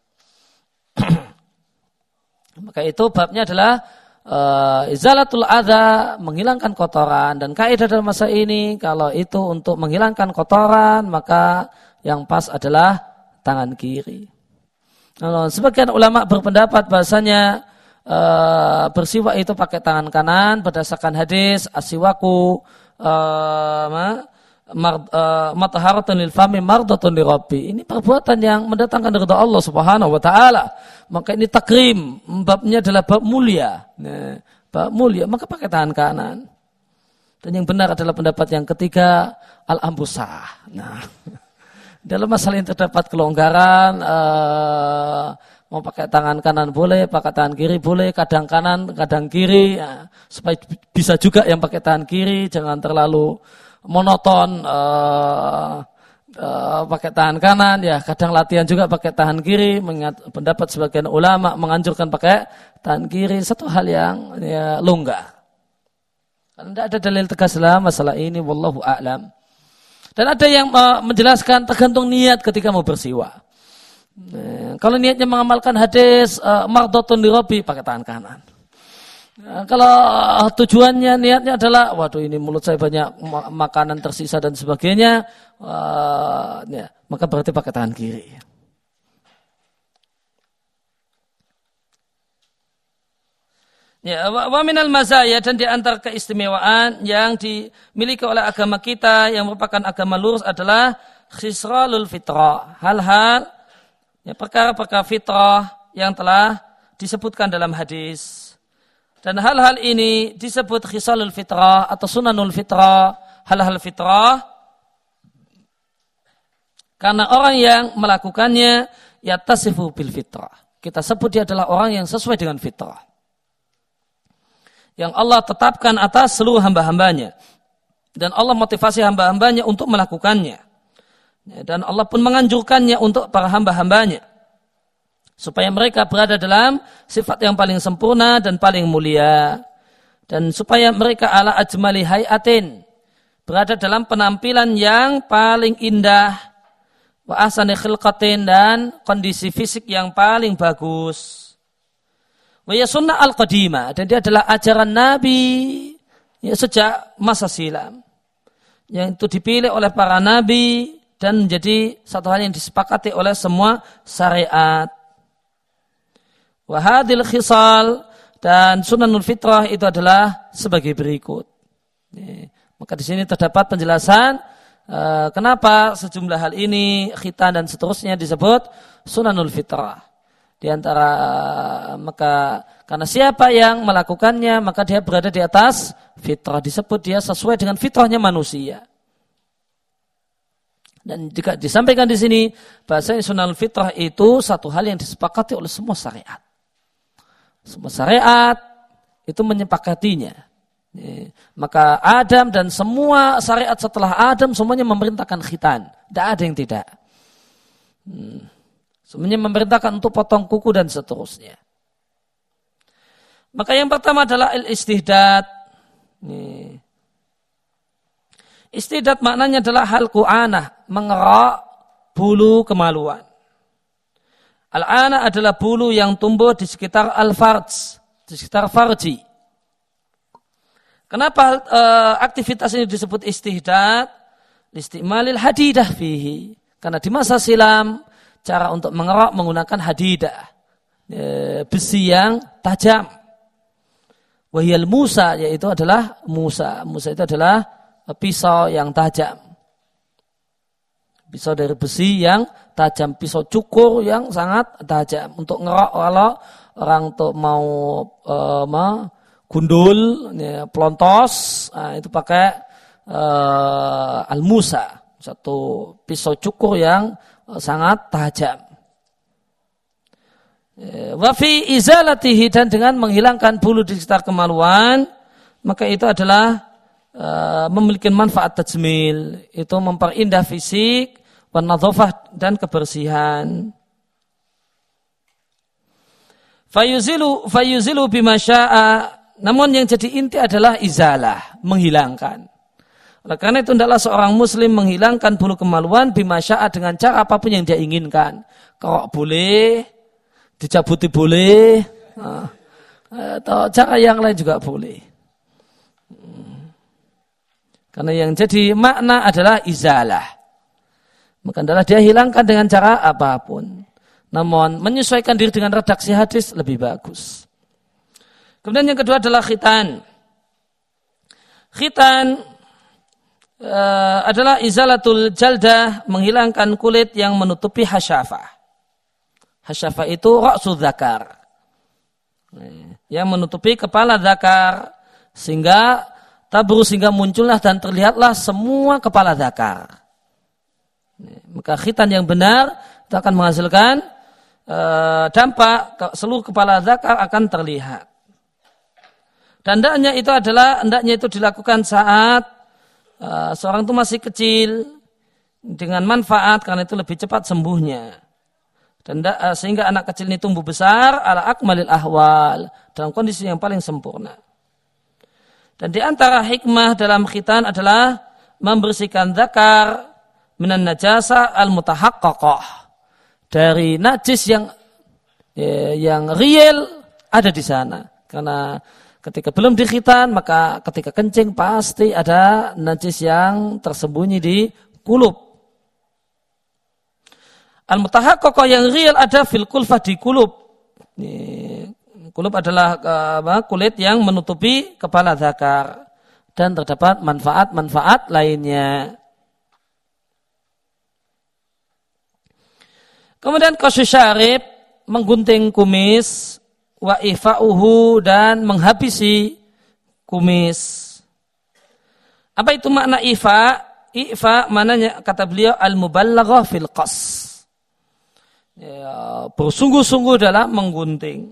Maka itu babnya adalah uh, izalatul adza, menghilangkan kotoran. Dan kaidah dalam masa ini kalau itu untuk menghilangkan kotoran maka yang pas adalah tangan kiri. Nah, sebagian ulama berpendapat bahasanya uh, bersiwak itu pakai tangan kanan berdasarkan hadis asiwaku uh, mataharatul lil fami mardatun li rabbi. Ini perbuatan yang mendatangkan ridha Allah Subhanahu wa taala. Maka ini takrim, babnya adalah bab mulia. Nah, bab mulia maka pakai tangan kanan. Dan yang benar adalah pendapat yang ketiga, al-ambusah. Nah, dalam masalah ini terdapat kelonggaran, uh, mau pakai tangan kanan boleh, pakai tangan kiri boleh, kadang kanan, kadang kiri, ya, supaya bisa juga yang pakai tangan kiri, jangan terlalu monoton uh, uh, pakai tangan kanan, ya kadang latihan juga pakai tangan kiri. Mengat, pendapat sebagian ulama menganjurkan pakai tangan kiri, satu hal yang ya, longgar. Tidak ada dalil tegas dalam masalah ini, wallahu a'lam. Dan ada yang uh, menjelaskan tergantung niat ketika mau bersiwak. Nah, kalau niatnya mengamalkan hadis uh, mardatun li rabbi, pakai tangan kanan. Nah, kalau tujuannya niatnya adalah waduh ini mulut saya banyak makanan tersisa dan sebagainya, uh, ya, maka berarti pakai tangan kiri. Ya, wa minal mazaya, dan di antara keistimewaan yang dimiliki oleh agama kita yang merupakan agama lurus adalah khisralul fitrah, hal-hal ya, perkara-perkara fitrah yang telah disebutkan dalam hadis. Dan hal-hal ini disebut khisalul fitrah atau sunanul fitrah, hal-hal fitrah, karena orang yang melakukannya yattasifu bil fitrah. Kita sebut dia adalah orang yang sesuai dengan fitrah, yang Allah tetapkan atas seluruh hamba-hambanya. Dan Allah motivasi hamba-hambanya untuk melakukannya. Dan Allah pun menganjurkannya untuk para hamba-hambanya, supaya mereka berada dalam sifat yang paling sempurna dan paling mulia. Dan supaya mereka ala ajmali hayatin, berada dalam penampilan yang paling indah. Wa ahsani khilqatin, dan kondisi fisik yang paling bagus. Wa ya sunnah al-qadimah, dan dia adalah ajaran Nabi ya, sejak masa silam. Yang itu dipilih oleh para Nabi dan menjadi satu hal yang disepakati oleh semua syariat. Wahadil khisal, dan sunanul fitrah itu adalah sebagai berikut. Maka di sini terdapat penjelasan uh, kenapa sejumlah hal ini, khitan dan seterusnya disebut sunanul fitrah. Di antara uh, maka karena siapa yang melakukannya maka dia berada di atas fitrah, disebut dia sesuai dengan fitrahnya manusia. Dan jika disampaikan di sini bahasanya sunanul fitrah itu satu hal yang disepakati oleh semua syariat. Semua syariat itu menyepakatinya. Maka Adam dan semua syariat setelah Adam semuanya memerintahkan khitan. Tidak ada yang tidak. Semuanya memerintahkan untuk potong kuku dan seterusnya. Maka yang pertama adalah al-istihdad. Istihdad maknanya adalah halqu anah, mengerak bulu kemaluan. Al-ana adalah bulu yang tumbuh di sekitar al-farj, di sekitar farji. Kenapa uh, aktivitas ini disebut istihdad? Listi'malil hadidah fihi. Karena di masa silam, cara untuk mengerak menggunakan hadidah. E, besi yang tajam. Wahyal Musa, yaitu adalah Musa. Musa itu adalah pisau yang tajam. Pisau dari besi yang tajam. Pisau cukur yang sangat tajam. Untuk ngerak kalau orang untuk mau e, ma, gundul, ya, pelontos, nah, itu pakai e, al-Musa. Satu pisau cukur yang e, sangat tajam. Wa fi izalatihi, dan dengan menghilangkan bulu di sekitar kemaluan, maka itu adalah e, memiliki manfaat tajmil, itu memperindah fisik, wan nadhafah, dan kebersihan. Fayuzilu fayuzilu bima syaa, namun yang jadi inti adalah izalah, menghilangkan. Oleh karena itu hendaklah seorang muslim menghilangkan bulu kemaluan bima syaa, dengan cara apapun yang dia inginkan. Kerok boleh, dicabuti boleh, atau cara yang lain juga boleh. Karena yang jadi makna adalah izalah. Maka adalah dia hilangkan dengan cara apapun. Namun menyesuaikan diri dengan redaksi hadis lebih bagus. Kemudian yang kedua adalah khitan. Khitan uh, adalah izalatul jaldah, menghilangkan kulit yang menutupi hasyafah. Hasyafah itu ra'su dzakar, yang menutupi kepala dzakar, sehingga tabru, sehingga muncullah dan terlihatlah semua kepala dzakar. Maka khitan yang benar itu akan menghasilkan e, dampak ke seluruh kepala dzakar akan terlihat. Dan hendaknya itu adalah hendaknya itu dilakukan saat e, seorang itu masih kecil, dengan manfaat karena itu lebih cepat sembuhnya. Dan uh, sehingga anak kecil ini tumbuh besar ala akmalil ahwal, dalam kondisi yang paling sempurna. Dan di antara hikmah dalam khitan adalah membersihkan dzakar minan najasa al mutahaqqaqah, dari najis yang ya, yang real ada di sana. Karena ketika belum dikhitan, maka ketika kencing pasti ada najis yang tersembunyi di kulub. Al-mutahaqqaqah yang real ada fil kulfah, di kulub. Kulub adalah uh, kulit yang menutupi kepala dzakar, dan terdapat manfaat-manfaat lainnya. Kemudian qasu syarib, menggunting kumis, wa ifa'uhu, dan menghabisi kumis. Apa itu makna ifa? Ifa maknanya kata beliau al-muballaghah fil qas. Ya, bersungguh-sungguh dalam menggunting.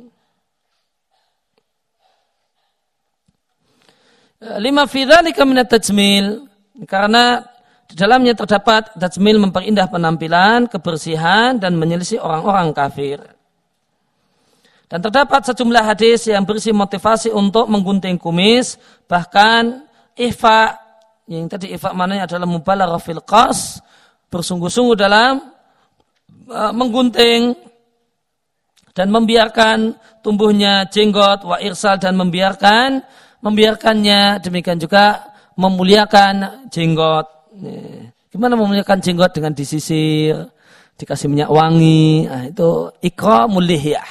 Lima fi dzalika min at-tajmil, karena di dalamnya terdapat tajmil, memperindah penampilan, kebersihan, dan menyelisih orang-orang kafir. Dan terdapat sejumlah hadis yang berisi motivasi untuk menggunting kumis, bahkan ifa, yang tadi ifa maknanya adalah mubalaghah fil qas, bersungguh-sungguh dalam menggunting dan membiarkan tumbuhnya jenggot, wa irsal, dan membiarkan membiarkannya, demikian juga memuliakan jenggot. Gimana memuliakan jenggot? Dengan disisir, dikasih minyak wangi. Nah, itu ikramul lihyah.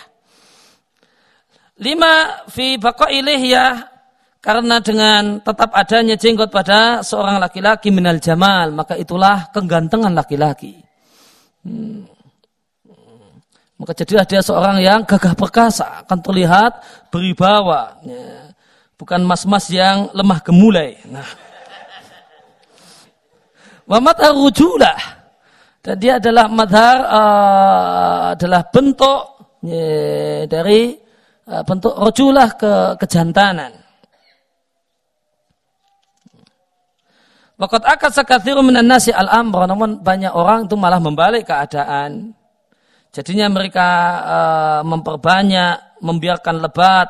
Lima fi baqa'i lihyah, karena dengan tetap adanya jenggot pada seorang laki-laki minal jamal, maka itulah kegantengan laki-laki. Hmm. Maka jadilah dia seorang yang gagah perkasa, akan terlihat beribawa, ya. Bukan mas-mas yang lemah gemulai. Nah. Wa madhar rujulah, dan dia adalah madhar, uh, adalah bentuk ya, dari uh, bentuk rujulah ke kejantanan. Waqad akasa katsirun minan nasi al-amr, namun banyak orang itu malah membalik keadaan. Jadinya mereka uh, memperbanyak, membiarkan lebat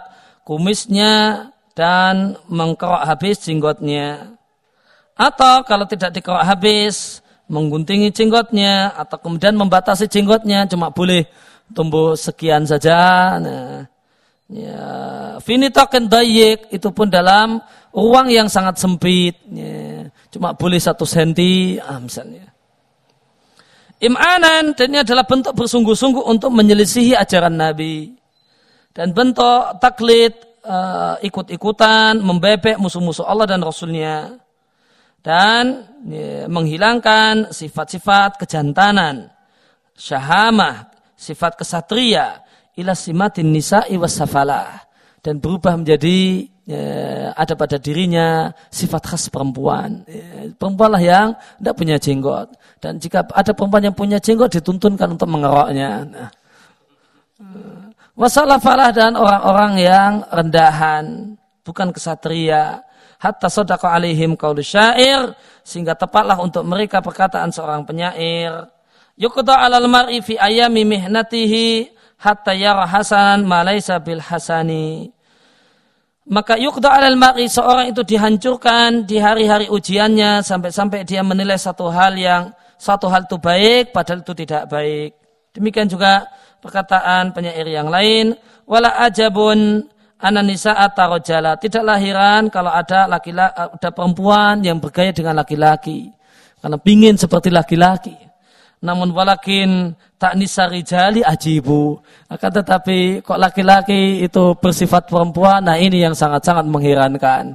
kumisnya dan mengkerok habis jenggotnya. Atau kalau tidak dikerok habis, mengguntingi jenggotnya atau kemudian membatasi jenggotnya, cuma boleh tumbuh sekian saja. Nah, ya, finitoken dayik itu pun dalam ruang yang sangat sempit, ya, cuma boleh satu senti, ah, misalnya. Im'anan, dan ini adalah bentuk bersungguh-sungguh untuk menyelisihi ajaran Nabi. Dan bentuk taklid, uh, ikut-ikutan, membebek musuh-musuh Allah dan Rasulnya. Dan ya, menghilangkan sifat-sifat kejantanan, syahamah, sifat kesatria, ila simatin nisa'i wassafalah. Dan berubah menjadi ya, ada pada dirinya sifat khas perempuan. Ya, perempuanlah yang tidak punya jenggot. Dan jika ada perempuan yang punya jenggot dituntunkan untuk mengeroknya. Nah. Wassalafalah dan orang-orang yang rendahan, bukan kesatria. Hatta sadaqa alaihim qaulu syair, sehingga tepatlah untuk mereka perkataan seorang penyair. Yuqda 'alal mar'i fi ayami mihnatihi hatta yara hasanan ma laisa bil hasani. Maka yuqda 'alal mar'i, seorang itu dihancurkan di hari-hari ujiannya sampai-sampai dia menilai satu hal yang satu hal itu baik padahal itu tidak baik. Demikian juga perkataan penyair yang lain, wala ajabun ananisa atarojala, tidak lahiran kalau ada laki-laki, ada perempuan yang bergaya dengan laki-laki karena pingin seperti laki-laki. Namun walakin tak nisari jali ajibu, akan tetapi kok laki-laki itu bersifat perempuan, nah ini yang sangat-sangat mengherankan.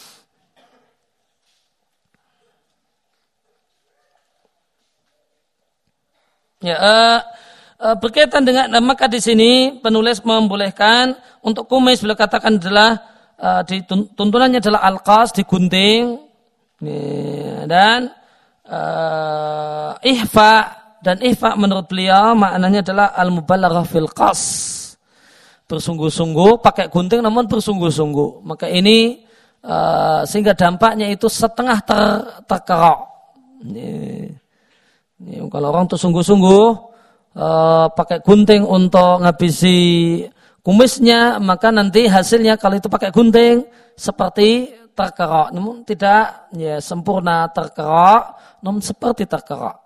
Ya, uh, uh, berkaitan dengan uh, maka di sini penulis membolehkan untuk kumis, beliau katakan adalah uh, tuntunannya adalah al-qas, digunting, ya, dan uh, ihfa, dan ihfa menurut beliau maknanya adalah al-mubalaghah fil qas, bersungguh-sungguh pakai gunting namun bersungguh-sungguh. Maka ini uh, sehingga dampaknya itu setengah ter, terkerok. Ya. Ya, kalau orang tuh sungguh-sungguh uh, pakai gunting untuk ngabisi kumisnya, maka nanti hasilnya kalau itu pakai gunting seperti terkerok, namun tidak ya sempurna terkerok, namun seperti terkerok.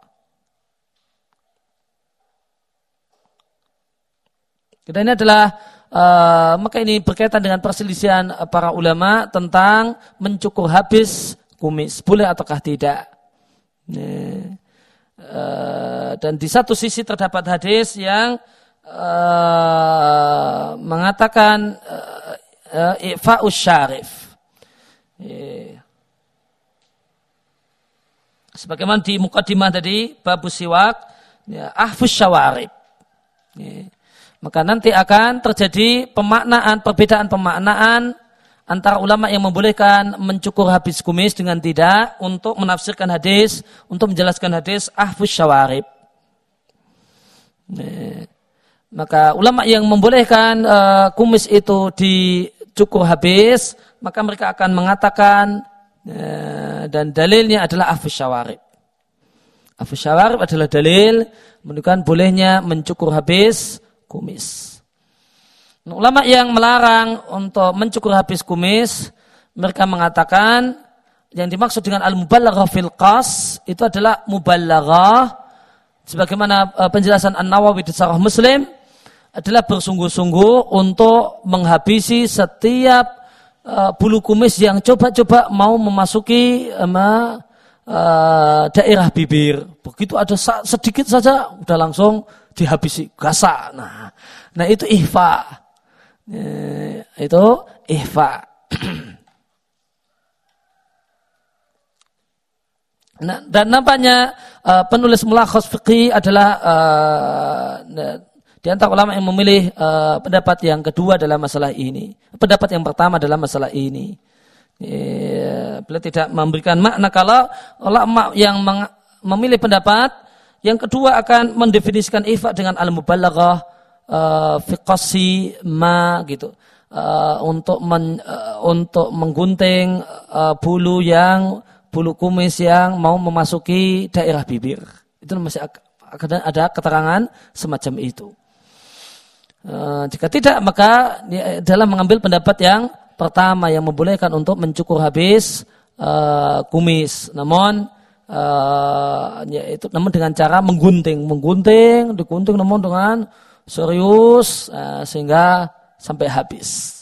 Dan ini adalah uh, maka ini berkaitan dengan perselisihan para ulama tentang mencukur habis kumis, boleh ataukah tidak. Nah, Uh, dan di satu sisi terdapat hadis yang uh, mengatakan uh, uh, ifa'us syarif, yeah. Sebagaimana di muqaddimah tadi babu siwak, ya, ahfus syawarib, yeah. Maka nanti akan terjadi pemaknaan, perbedaan pemaknaan antara ulama yang membolehkan mencukur habis kumis dengan tidak untuk menafsirkan hadis, untuk menjelaskan hadis ahfus syawarib. Nah, maka ulama yang membolehkan uh, kumis itu dicukur habis, maka mereka akan mengatakan uh, dan dalilnya adalah ahfus syawarib. Ahfus syawarib adalah dalil menunjukkan bolehnya mencukur habis kumis. Ulama yang melarang untuk mencukur habis kumis, mereka mengatakan yang dimaksud dengan al-mubalaghah fil qas itu adalah mubalaghah, sebagaimana penjelasan An-Nawawi di Syarah Muslim, adalah bersungguh-sungguh untuk menghabisi setiap uh, bulu kumis yang coba-coba mau memasuki uh, uh, daerah bibir. Begitu ada sedikit saja, udah langsung dihabisi, gasak. Nah, nah itu ihfa. Eh, itu ihfa. Nah, dan nampaknya uh, penulis mulakhas fiqih adalah uh, di antara ulama yang memilih uh, pendapat yang kedua dalam masalah ini. Pendapat yang pertama dalam masalah ini. Eh, beliau tidak memberikan makna kalau ulama yang memilih pendapat yang kedua akan mendefinisikan ihfa dengan al-mubalaghah Uh, fiqasi ma gitu uh, untuk men, uh, untuk menggunting uh, bulu yang bulu kumis yang mau memasuki daerah bibir. Itu masih akan ada keterangan semacam itu. Uh, jika tidak, maka ya, dalam mengambil pendapat yang pertama yang membolehkan untuk mencukur habis uh, kumis, namun uh, ya, itu namun dengan cara menggunting, menggunting, digunting namun dengan serius uh, sehingga sampai habis.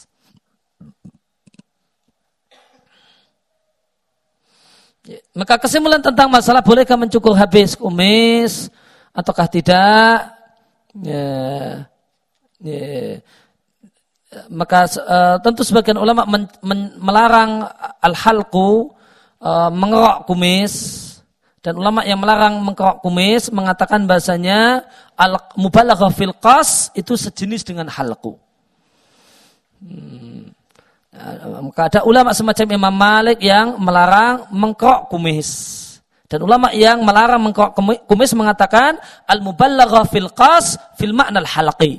Ya, maka kesimpulan tentang masalah bolehkah mencukur habis kumis ataukah tidak, ya, ya, maka uh, tentu sebagian ulama men, men, melarang al-halqu, uh, mengerok kumis, dan ulama yang melarang mengerok kumis mengatakan bahasanya al-mubalaghah fil qas itu sejenis dengan halqu. Hmm. Maka ada ulama semacam Imam Malik yang melarang mengkerok kumis, dan ulama yang melarang mengkerok kumis mengatakan al-mubalaghah fil qas fil ma'na al-halqi.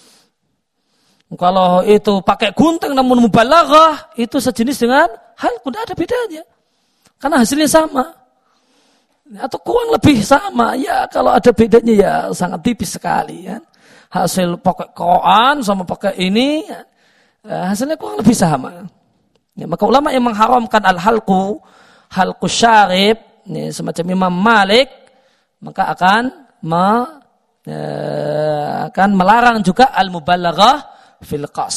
Kalau itu pakai gunting namun mubalaghah itu sejenis dengan halqu, tidak ada bedanya karena hasilnya sama atau kurang lebih sama. Ya kalau ada bedanya ya sangat tipis sekali ya. Hasil pakai kerokan sama pakai ini ya, hasilnya kurang lebih sama. Ya, maka ulama yang mengharamkan al-halqu, halqu syarib, ya, semacam Imam Malik, maka akan me, ya, akan melarang juga al-mubalaghah fil qas.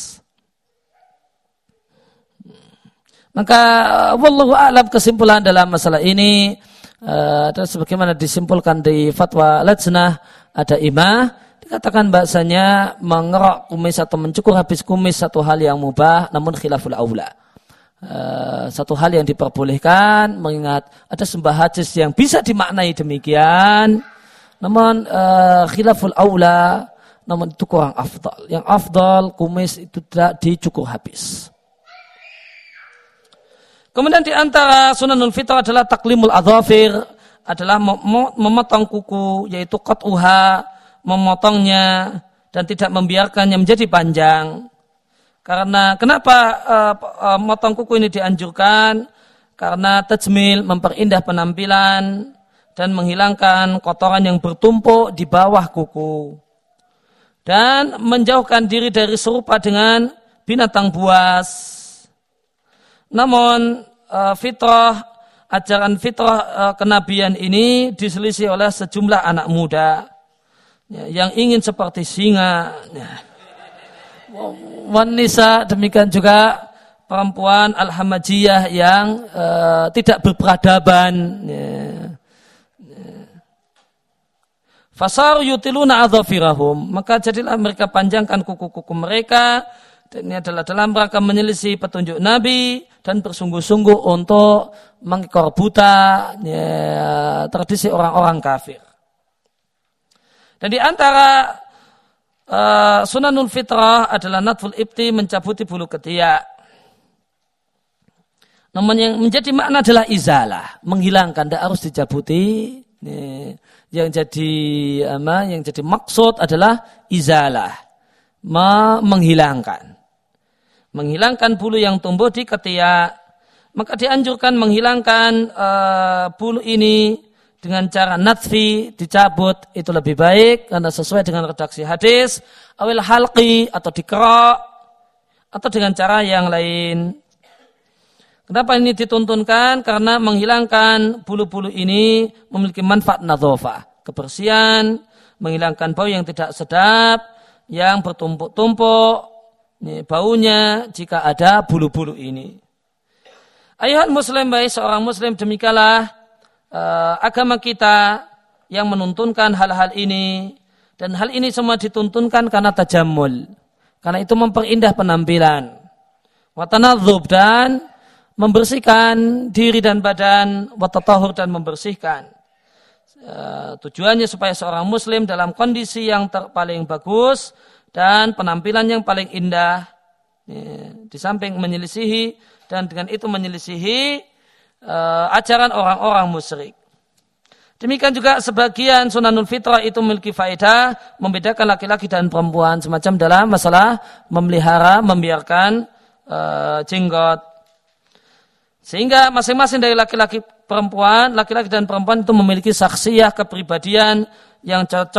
Maka wallahu a'lam, kesimpulan dalam masalah ini uh, adalah sebagaimana disimpulkan di fatwa Lajnah ada imah. Dikatakan bahasanya mengerok kumis atau mencukur habis kumis satu hal yang mubah, namun khilaful aula. Uh, satu hal yang diperbolehkan, mengingat ada sembah hadis yang bisa dimaknai demikian, namun uh, khilaful aula, namun itu kurang afdal. Yang afdal kumis itu tidak dicukur habis. Kemudian di antara sunanul fitrah adalah taklimul adhafir, adalah memotong kuku, yaitu qat'uha, memotongnya dan tidak membiarkannya menjadi panjang. Karena kenapa uh, uh, motong kuku ini dianjurkan? Karena tajmil, memperindah penampilan dan menghilangkan kotoran yang bertumpuk di bawah kuku, dan menjauhkan diri dari serupa dengan binatang buas. Namun uh, fitrah, ajaran fitrah uh, kenabian ini diselisih oleh sejumlah anak muda ya, yang ingin seperti singa, ya. Wanisa, demikian juga perempuan al-hamajiyah yang uh, tidak berperadaban. Ya. Ya. Fasaru yutiluna adhafirahum, maka jadilah mereka panjangkan kuku-kuku mereka. Dan ini adalah dalam rangka menyelisih petunjuk Nabi dan bersungguh-sungguh untuk mengekor buta ya, tradisi orang-orang kafir. Dan di antara uh, sunanul fitrah adalah natful ibti, mencabuti bulu ketiak. Namun yang menjadi makna adalah izalah, menghilangkan, tidak harus dicabuti. Nih, yang jadi apa? Yang jadi maksud adalah izalah, menghilangkan, menghilangkan bulu yang tumbuh di ketiak. Maka dianjurkan menghilangkan uh, bulu ini dengan cara natfi, dicabut, itu lebih baik karena sesuai dengan redaksi hadis, awil halqi atau dikerok, atau dengan cara yang lain. Kenapa ini dituntunkan? Karena menghilangkan bulu-bulu ini memiliki manfaat nadhofah, kebersihan, menghilangkan bau yang tidak sedap, yang bertumpuk-tumpuk, ini baunya jika ada bulu-bulu ini. Ayuhan muslim, baik seorang muslim, demikianlah Uh, agama kita yang menuntunkan hal-hal ini, dan hal ini semua dituntunkan karena tajammul, karena itu memperindah penampilan, watanadzub, dan membersihkan diri dan badan, watatahur, dan membersihkan. Uh, tujuannya supaya seorang muslim dalam kondisi yang ter- paling bagus dan penampilan yang paling indah, ya, di samping menyelisihi dan dengan itu menyelisihi Uh, ajaran orang-orang musyrik. Demikian juga sebagian sunanul fitrah itu memiliki faedah membedakan laki-laki dan perempuan, semacam dalam masalah memelihara, membiarkan uh, jenggot. Sehingga masing-masing dari laki-laki perempuan, laki-laki dan perempuan itu memiliki saksiyah, kepribadian yang cocok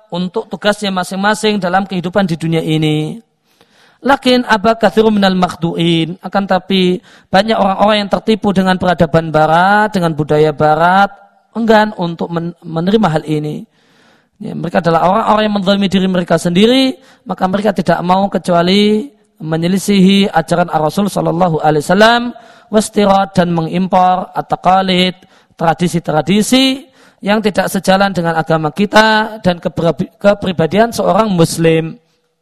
untuk tugasnya masing-masing dalam kehidupan di dunia ini. Lakin aba katsirun minal makhdu'in, akan tapi banyak orang-orang yang tertipu dengan peradaban barat, dengan budaya barat, enggan untuk menerima hal ini. Ya, mereka adalah orang-orang yang menzalimi diri mereka sendiri, maka mereka tidak mau kecuali menyelisihi ajaran Rasul sallallahu alaihi wasallam, wastirad, dan mengimpor at-taqalid, tradisi-tradisi yang tidak sejalan dengan agama kita dan kepribadian seorang muslim.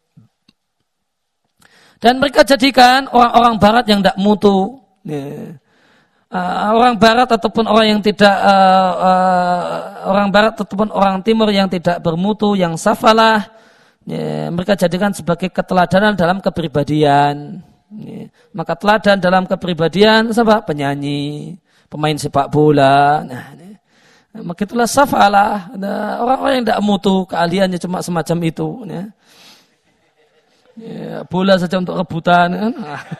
Dan mereka jadikan orang-orang barat yang tidak mutu. Ya. Uh, orang barat ataupun orang yang tidak uh, uh, orang barat ataupun orang timur yang tidak bermutu, yang safalah, ya, mereka jadikan sebagai keteladanan dalam kepribadian. Ya. Maka teladan dalam kepribadian siapa? Penyanyi, pemain sepak bola. Nah, ya. Maka itulah safalah. Nah, orang-orang yang tidak mutu, keahliannya cuma semacam itu. Ya. Ya, bola saja untuk rebutan. Kan?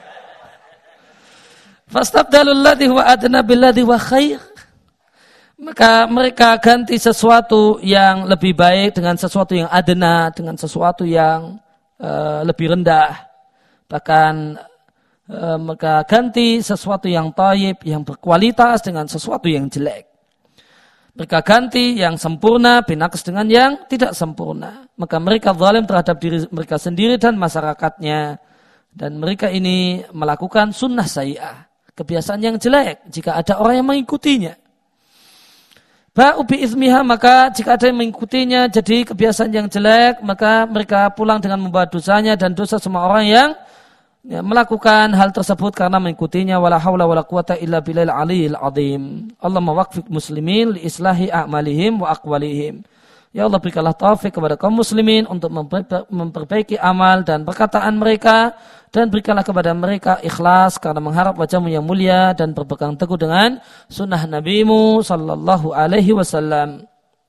Fastabdalul ladzi huwa adna billadzi huwa khair. Maka mereka ganti sesuatu yang lebih baik dengan sesuatu yang adna, dengan sesuatu yang uh, lebih rendah. Bahkan uh, mereka ganti sesuatu yang thayyib, yang berkualitas dengan sesuatu yang jelek. Mereka ganti yang sempurna binaqs dengan yang tidak sempurna. Maka mereka zalim terhadap diri mereka sendiri dan masyarakatnya. Dan mereka ini melakukan sunnah sayyi'ah, kebiasaan yang jelek jika ada orang yang mengikutinya. Ba'u bi ismiha, maka jika ada yang mengikutinya jadi kebiasaan yang jelek, maka mereka pulang dengan membawa dosanya dan dosa semua orang yang ya, melakukan hal tersebut karena mengikutinya. Wala haula wala quwata illa billahil aliyil azim. Allah mawaqfiq muslimin li islahi a'malihim wa aqwalihim. Ya Allah, berikanlah taufik kepada kaum muslimin untuk memperbaiki amal dan perkataan mereka, dan berikanlah kepada mereka ikhlas karena mengharap wajah-Mu yang mulia dan berpegang teguh dengan sunnah Nabi-Mu sallallahu alaihi wasallam.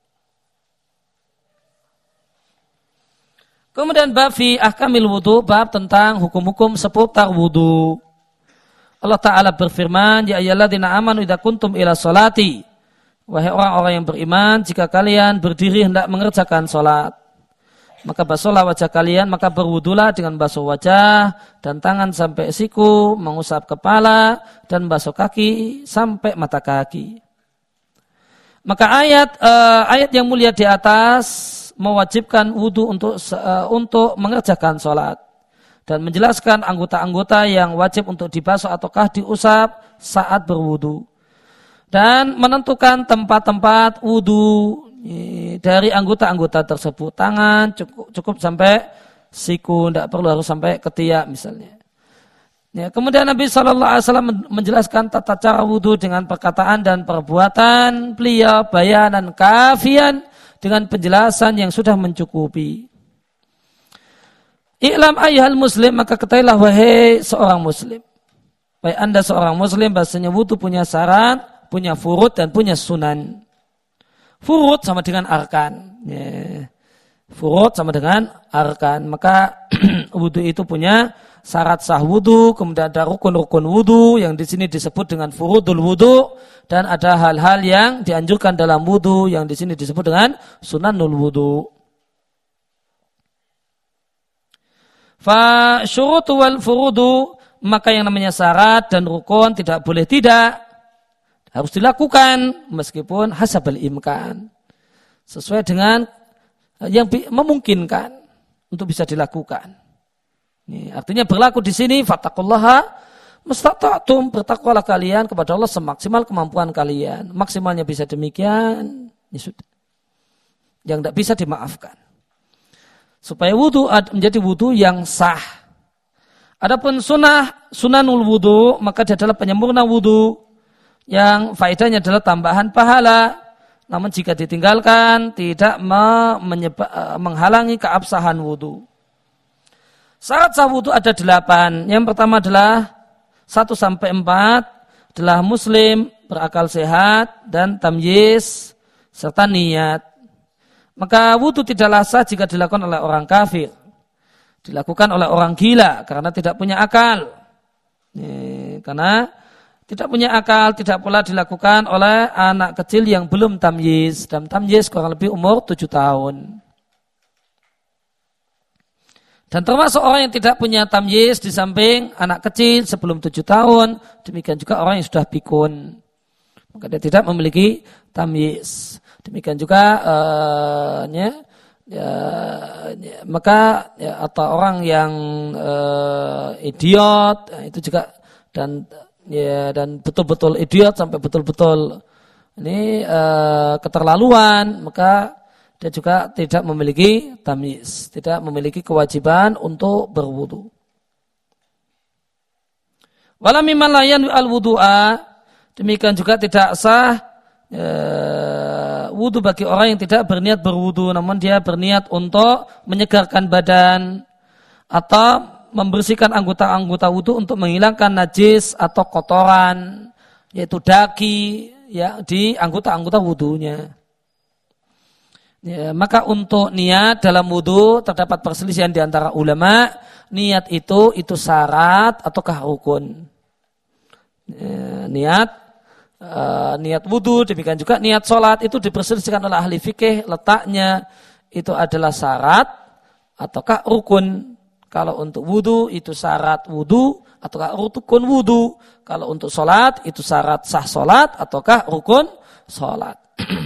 Kemudian bab fi ahkamil wudu, bab tentang hukum-hukum seputar wudu. Allah Ta'ala berfirman, ya ayyuhalladzina amanu idza kuntum ila sholati, wahai orang-orang yang beriman, jika kalian berdiri hendak mengerjakan sholat, maka basuhlah wajah kalian, maka berwudulah dengan basuh wajah dan tangan sampai siku, mengusap kepala dan basuh kaki sampai mata kaki. Maka ayat uh, ayat yang mulia di atas mewajibkan wudu untuk uh, untuk mengerjakan sholat dan menjelaskan anggota-anggota yang wajib untuk dibasuh ataukah diusap saat berwudu, dan menentukan tempat-tempat wudu dari anggota-anggota tersebut. Tangan cukup, cukup sampai siku, tidak perlu harus sampai ketiak misalnya. Ya, kemudian Nabi shallallahu alaihi wasallam menjelaskan tata cara wudu dengan perkataan dan perbuatan beliau, bayanan kafian, dengan penjelasan yang sudah mencukupi. I'lam ayyuhal muslim, maka ketahuilah wahai seorang muslim, baik anda seorang muslim, bahasanya wudu punya syarat, punya furud dan punya sunan. Furud sama dengan arkan. Ya. Furud sama dengan arkan. Maka wudu itu punya syarat sah wudu, kemudian ada rukun-rukun wudu yang di sini disebut dengan furudul wudu, dan ada hal-hal yang dianjurkan dalam wudu yang di sini disebut dengan sunanul wudu. Fa syurutu wal furudu, maka yang namanya syarat dan rukun tidak boleh tidak, harus dilakukan meskipun hasabal imkan, sesuai dengan yang memungkinkan untuk bisa dilakukan. Ini artinya berlaku di sini fattaqullaha mustata'tum, bertakwalah kalian kepada Allah semaksimal kemampuan kalian. Maksimalnya bisa demikian, ya sudah. Yang tidak bisa dimaafkan. Supaya wudu menjadi wudu yang sah. Adapun sunnah sunanul wudu, maka dia adalah penyempurna wudu yang faedahnya adalah tambahan pahala, namun jika ditinggalkan tidak menyebab, menghalangi keabsahan wudu. Syarat sah wudu ada delapan. Yang pertama adalah satu sampai empat adalah muslim, berakal sehat dan tamyiz serta niat. Maka wudu tidaklah sah jika dilakukan oleh orang kafir, dilakukan oleh orang gila karena tidak punya akal. Ini, karena tidak punya akal, tidak pula dilakukan oleh anak kecil yang belum tamyiz. Dan tamyiz kurang lebih umur tujuh tahun. Dan termasuk orang yang tidak punya tamyiz di samping anak kecil sebelum tujuh tahun, demikian juga orang yang sudah pikun, maka dia tidak memiliki tamyiz. Demikian juga uh, ya, ya, ya, maka ya, atau orang yang uh, idiot itu juga dan ya dan betul-betul idiot sampai betul-betul ini uh, keterlaluan, maka dia juga tidak memiliki tamyiz, tidak memiliki kewajiban untuk berwudu. Wala mimman la yanwi al-wudu'a, demikian juga tidak sah e, wudu bagi orang yang tidak berniat berwudu, namun dia berniat untuk menyegarkan badan atau membersihkan anggota-anggota wudu untuk menghilangkan najis atau kotoran, yaitu daki ya di anggota-anggota wudunya. Ya, maka untuk niat dalam wudu terdapat perselisihan di antara ulama, niat itu itu syarat ataukah rukun. Ya, niat uh, niat wudu, demikian juga niat sholat itu diperselisihkan oleh ahli fikih, letaknya itu adalah syarat ataukah rukun. Kalau untuk wudu itu syarat wudu ataukah rukun wudu. Kalau untuk sholat itu syarat sah sholat ataukah rukun sholat.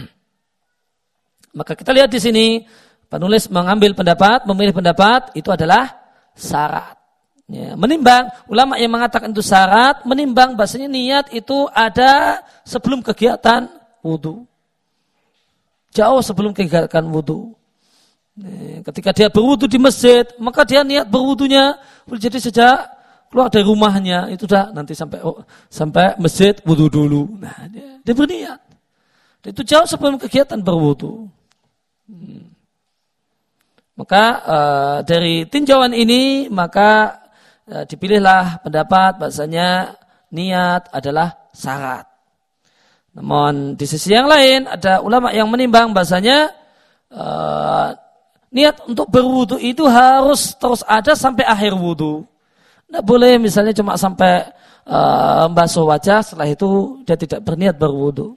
Maka kita lihat di sini penulis mengambil pendapat, memilih pendapat itu adalah syarat. Ya, menimbang ulama yang mengatakan itu syarat, menimbang bahasanya niat itu ada sebelum kegiatan wudu, jauh sebelum kegiatan wudu. Ya, ketika dia berwudu di masjid, maka dia niat berwudunya jadi sejak keluar dari rumahnya itu dah nanti sampai oh, sampai masjid wudu dulu. Nah, dia, dia berniat. Itu jauh sebelum kegiatan berwudu. Hmm. Maka uh, dari tinjauan ini maka uh, dipilihlah pendapat bahasanya niat adalah syarat. Namun di sisi yang lain ada ulama yang menimbang bahasanya uh, niat untuk berwudu itu harus terus ada sampai akhir wudu. Tidak boleh misalnya cuma sampai uh, membasuh wajah, setelah itu dia tidak berniat berwudu.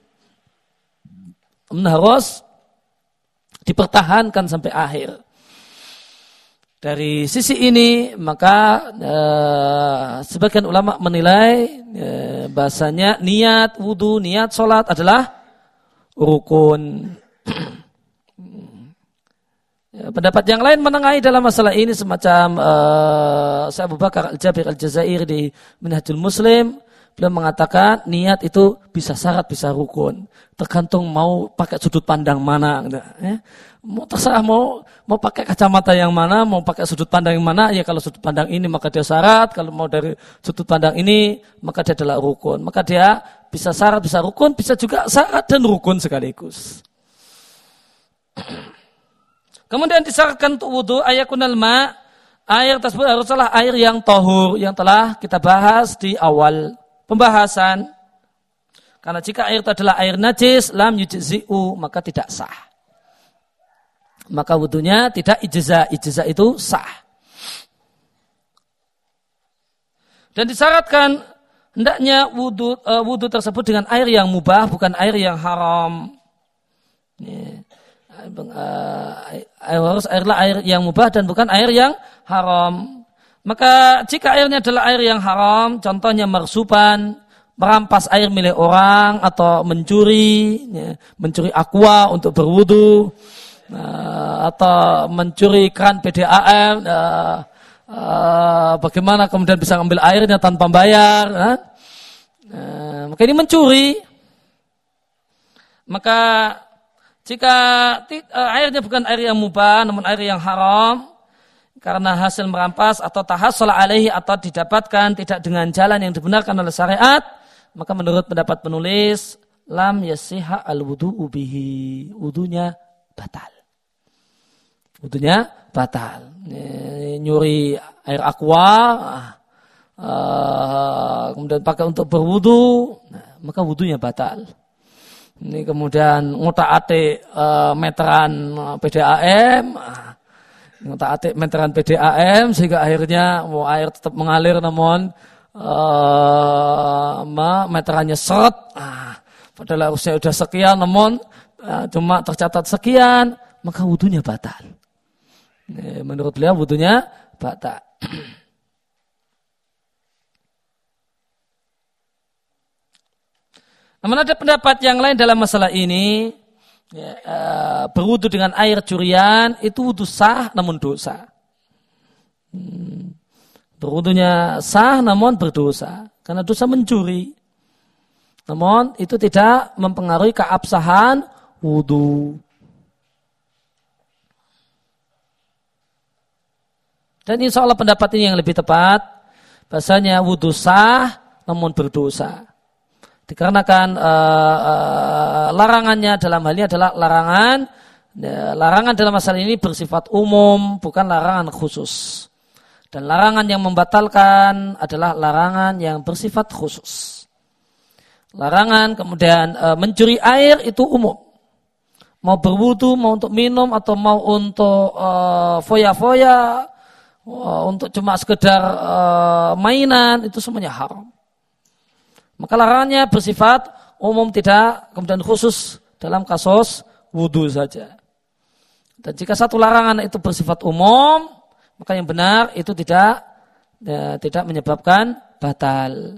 Harus dipertahankan sampai akhir. Dari sisi ini maka eh, sebagian ulama menilai eh, bahasanya niat wudu, niat sholat adalah rukun. Ya, pendapat yang lain menengahi dalam masalah ini semacam eh, Syekh Abu Bakar Al-Jabir Al-Jazair di Minhajul Muslim. Beliau mengatakan niat itu bisa syarat, bisa rukun. Tergantung mau pakai sudut pandang mana. Ya. Mau terserah mau mau pakai kacamata yang mana, mau pakai sudut pandang yang mana. Ya kalau sudut pandang ini maka dia syarat. Kalau mau dari sudut pandang ini maka dia adalah rukun. Maka dia bisa syarat, bisa rukun, bisa juga syarat dan rukun sekaligus. Kemudian disyaratkan untuk wudu ayakunal ma, air tersebut haruslah air yang tahur yang telah kita bahas di awal pembahasan. Karena jika air itu adalah air najis, lam yujzi'u, maka tidak sah. Maka wudunya tidak ijza, ijza itu sah. Dan disyaratkan hendaknya wudu uh, wudu tersebut dengan air yang mubah, bukan air yang haram. Ini, uh, harus airlah air yang mubah dan bukan air yang haram. Maka jika airnya adalah air yang haram, contohnya mersupan, merampas air milik orang atau mencuri, ya, mencuri aqua untuk berwudu, uh, atau mencuri keran P D A M, uh, uh, bagaimana kemudian bisa ambil airnya tanpa bayar? Uh, uh, maka ini mencuri. Maka jika uh, airnya bukan air yang mubah, namun air yang haram, karena hasil merampas atau tahassul alaihi atau didapatkan tidak dengan jalan yang dibenarkan oleh syariat, maka menurut pendapat penulis lam yasiha al-wudu'u bihi, wudunya batal. Wudunya batal. Nyuri air aqua, uh, kemudian pakai untuk berwudu, nah, maka wudunya batal. Ini kemudian ngotak-atik uh, meteran P D A M, ngotak-atik meteran P D A M sehingga akhirnya mau air tetap mengalir namun Uh, meterannya seret, ah, padahal usia sudah sekian namun uh, cuma tercatat sekian, maka wudunya batal. Menurut beliau wudunya batal. Namun ada pendapat yang lain dalam masalah ini, ya, uh, berwudu dengan air curian itu wudu sah namun dosa. Hmm. Berwudunya sah namun berdosa karena dosa mencuri. Namun itu tidak mempengaruhi keabsahan wudu. Dan insya Allah pendapat ini yang lebih tepat, bahasanya wudu sah namun berdosa. Dikarenakan uh, uh, larangannya dalam hal ini adalah larangan, uh, larangan dalam masalah ini bersifat umum, bukan larangan khusus. Dan larangan yang membatalkan adalah larangan yang bersifat khusus. Larangan kemudian uh, mencuri air itu umum. Mau berwudu, mau untuk minum, atau mau untuk uh, foya-foya, uh, untuk cuma sekedar uh, mainan, itu semuanya haram. Maka larangannya bersifat umum, tidak kemudian khusus dalam kasus wudu saja. Dan jika satu larangan itu bersifat umum, maka yang benar itu tidak ya, tidak menyebabkan batal.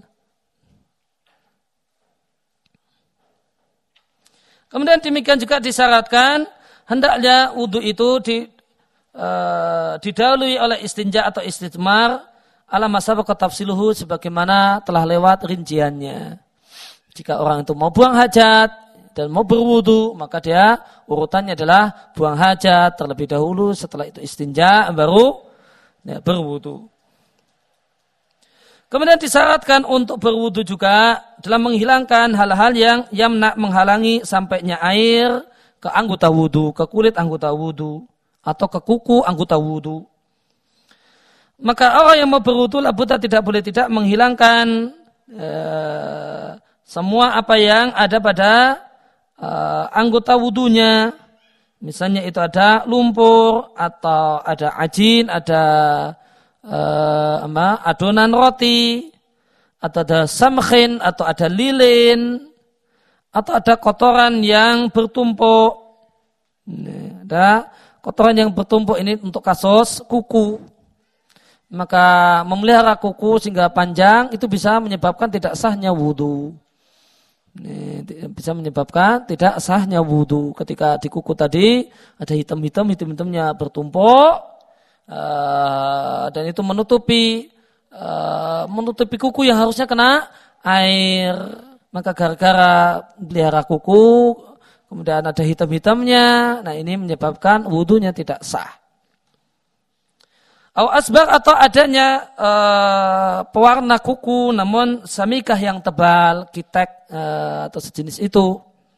Kemudian demikian juga disyaratkan hendaknya wudu itu di, uh, didahului oleh istinja atau istijmar ala masabaqa tafsiluhu sebagaimana telah lewat rinciannya. Jika orang itu mau buang hajat dan mau berwudu, maka dia urutannya adalah buang hajat terlebih dahulu, setelah itu istinja baru ya, berwudu. Kemudian disyaratkan untuk berwudu juga dalam menghilangkan hal-hal yang yamna menghalangi sampainya air ke anggota wudu, ke kulit anggota wudu atau ke kuku anggota wudu. Maka orang yang mau berwudu labuta tidak boleh tidak menghilangkan eh, semua apa yang ada pada eh, anggota wudunya. Misalnya itu ada lumpur atau ada ajin, ada eh, apa, adonan roti, atau ada samkhin, atau ada lilin, atau ada kotoran yang bertumpuk. Ini, ada kotoran yang bertumpuk ini untuk kasus kuku. Maka memelihara kuku sehingga panjang itu bisa menyebabkan tidak sahnya wudu. Ini bisa menyebabkan tidak sahnya wudu. Ketika di kuku tadi ada hitam-hitam, hitam-hitamnya bertumpuk uh, dan itu menutupi uh, menutupi kuku yang harusnya kena air. Maka gara-gara melihara kuku kemudian ada hitam-hitamnya, nah ini menyebabkan wudunya tidak sah. Au asbag atau adanya uh, pewarna kuku namun samikah yang tebal, kitek uh, atau sejenis itu.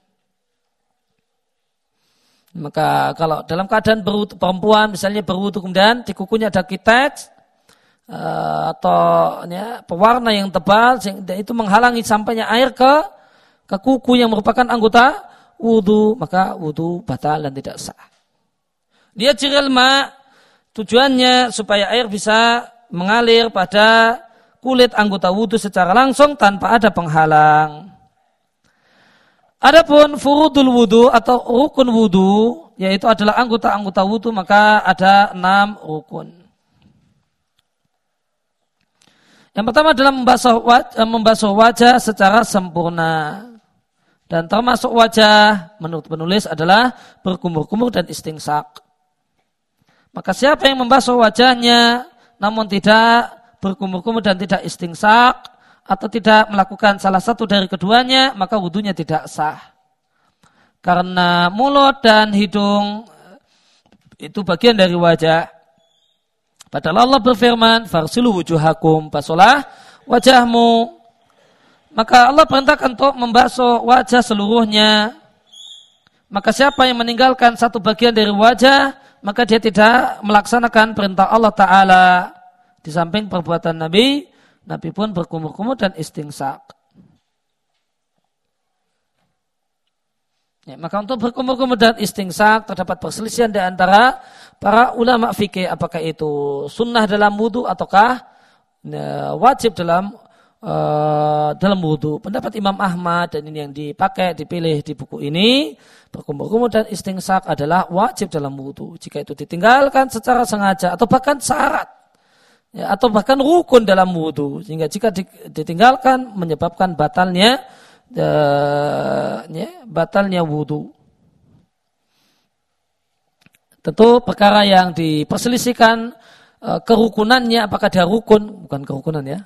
Maka kalau dalam keadaan berwudu, perempuan misalnya berwudu kemudian di kukunya ada kitek uh, atau ya, pewarna yang tebal sehingga itu menghalangi sampainya air ke ke kuku yang merupakan anggota wudu, maka wudu batal dan tidak sah. Dia jiril ma, tujuannya supaya air bisa mengalir pada kulit anggota wudu secara langsung tanpa ada penghalang. Adapun furudul wudu atau rukun wudu, yaitu adalah anggota-anggota wudu, maka ada enam rukun. Yang pertama adalah membasuh wajah, membasuh wajah secara sempurna. Dan termasuk wajah menurut penulis adalah berkumur-kumur dan istingsak. Maka siapa yang membasuh wajahnya namun tidak berkumur-kumur dan tidak istingsak atau tidak melakukan salah satu dari keduanya, maka wudunya tidak sah. Karena mulut dan hidung itu bagian dari wajah. Padahal Allah berfirman, "Farsilu wujuhakum", basuhlah wajahmu. Maka Allah perintahkan untuk membasuh wajah seluruhnya. Maka siapa yang meninggalkan satu bagian dari wajah, maka dia tidak melaksanakan perintah Allah Ta'ala. Di samping perbuatan Nabi, Nabi pun berkumur-kumur dan istingsak. Ya, maka untuk berkumur-kumur dan istingsak terdapat perselisihan di antara para ulama fikih, apakah itu sunnah dalam wudu ataukah ya, wajib dalam uh, dalam wudu. Pendapat Imam Ahmad dan ini yang dipakai dipilih di buku ini, berkumur-kumur dan istingsak adalah wajib dalam wudu. Jika itu ditinggalkan secara sengaja atau bahkan syarat ya, atau bahkan rukun dalam wudu, sehingga jika ditinggalkan menyebabkan batalnya uh, ya, batalnya wudu. Tentu perkara yang diperselisihkan uh, kerukunannya, apakah dia rukun, bukan kerukunan ya.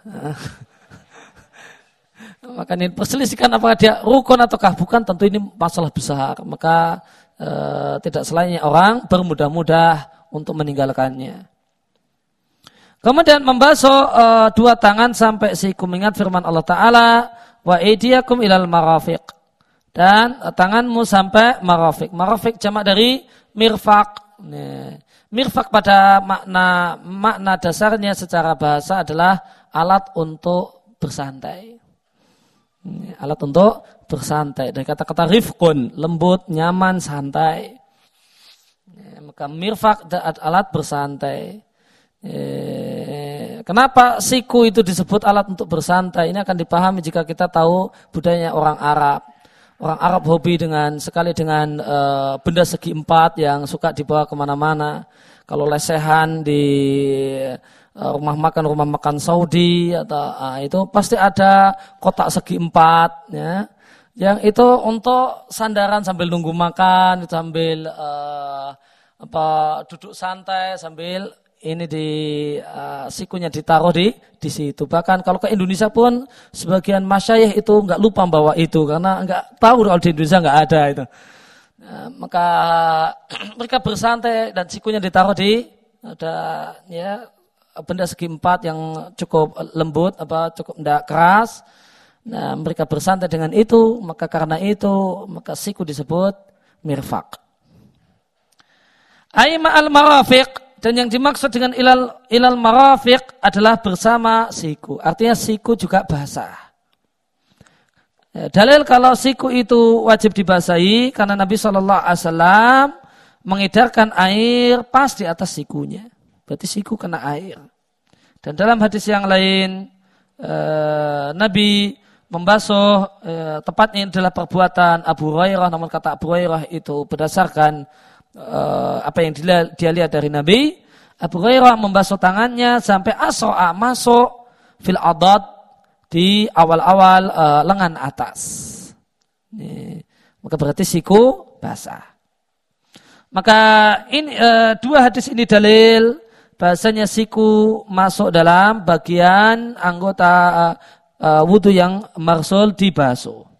Maka ini perselisihkan apakah dia rukun ataukah bukan, tentu ini masalah besar. Maka uh, tidak selainnya orang bermudah-mudah untuk meninggalkannya. Kemudian membasuh uh, dua tangan sampai siku, mengingat firman Allah Ta'ala, wa aydiyakum ilal marafiq, dan uh, tanganmu sampai marafiq. Marafiq jamak dari mirfaq. Nah, mirfaq pada makna makna dasarnya secara bahasa adalah alat untuk bersantai. Nah, alat untuk bersantai. Dari kata-kata rifqun, lembut, nyaman, santai. Nah, maka mirfaq alat bersantai. Eh, kenapa siku itu disebut alat untuk bersantai? Ini akan dipahami jika kita tahu budayanya orang Arab. Orang Arab hobi dengan sekali dengan uh, benda segi empat yang suka dibawa kemana-mana. Kalau lesehan di uh, rumah makan rumah makan Saudi atau uh, itu pasti ada kotak segi empat, ya. Yang itu untuk sandaran sambil nunggu makan, sambil uh, apa duduk santai sambil ini di uh, sikunya ditaruh di di situ. Bahkan kalau ke Indonesia pun sebagian masyayikh itu nggak lupa bawa itu karena nggak tahu kalau di Indonesia nggak ada itu. Nah, maka mereka bersantai dan sikunya ditaruh di ada ya benda segi empat yang cukup lembut, apa cukup tidak keras. Nah, mereka bersantai dengan itu, maka karena itu maka siku disebut mirfaq. Aima al-marafiq. Dan yang dimaksud dengan ilal, ilal marafiq adalah bersama siku. Artinya siku juga basah. Ya, dalil kalau siku itu wajib dibasahi karena Nabi shallallahu alaihi wasallam mengedarkan air pas di atas sikunya. Berarti siku kena air. Dan dalam hadis yang lain eh, Nabi membasuh eh, tepatnya adalah perbuatan Abu Hurairah. Namun kata Abu Hurairah itu berdasarkan Uh, apa yang dia, dia lihat dari Nabi. Abu Hurairah membasuh tangannya sampai asro'a masuk fil adad di awal-awal uh, lengan atas. Nih, maka berarti siku basah. Maka ini uh, dua hadis ini dalil bahasanya siku masuk dalam bagian anggota uh, uh, wudu yang marsul dibasuh.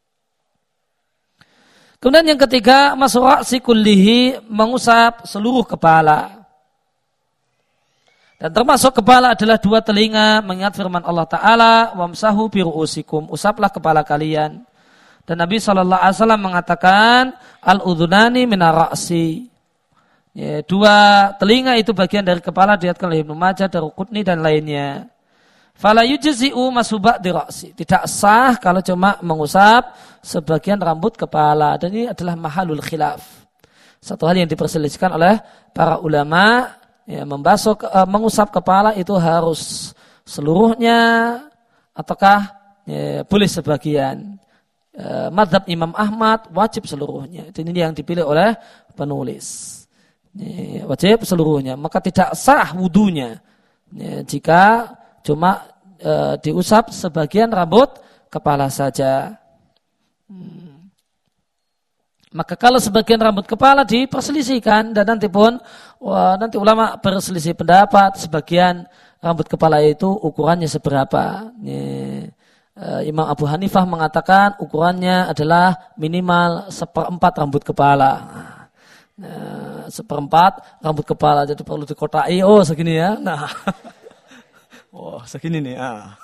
Kemudian yang ketiga, masuk sikullihi, mengusap seluruh kepala. Dan termasuk kepala adalah dua telinga, mengingat firman Allah Ta'ala, wamsahu biru'usikum, usaplah kepala kalian. Dan Nabi shallallahu alaihi wasallam mengatakan, al-udhunani minar ra'si. Ya, dua telinga itu bagian dari kepala, diriwayatkan oleh Ibnu Majah, Daruqutni dan lainnya. Fala yujzi'u masubak di ra'si. Tidak sah kalau cuma mengusap sebagian rambut kepala. Dan ini adalah mahalul khilaf. Satu hal yang diperselisihkan oleh para ulama, ya, membasuh, uh, mengusap kepala itu harus seluruhnya ataukah ya, boleh sebagian. Uh, Madzhab Imam Ahmad wajib seluruhnya. Ini yang dipilih oleh penulis. Ya, wajib seluruhnya. Maka tidak sah wudunya ya, jika cuma e, diusap sebagian rambut kepala saja. Hmm. Maka kalau sebagian rambut kepala diperselisihkan dan nanti pun wah, nanti ulama berselisih pendapat sebagian rambut kepala itu ukurannya seberapa. Nih, e, Imam Abu Hanifah mengatakan ukurannya adalah minimal seperempat rambut kepala. Nah, seperempat rambut kepala jadi perlu dikotai. Oh segini ya. Nah. Oh, segini nih. Ah.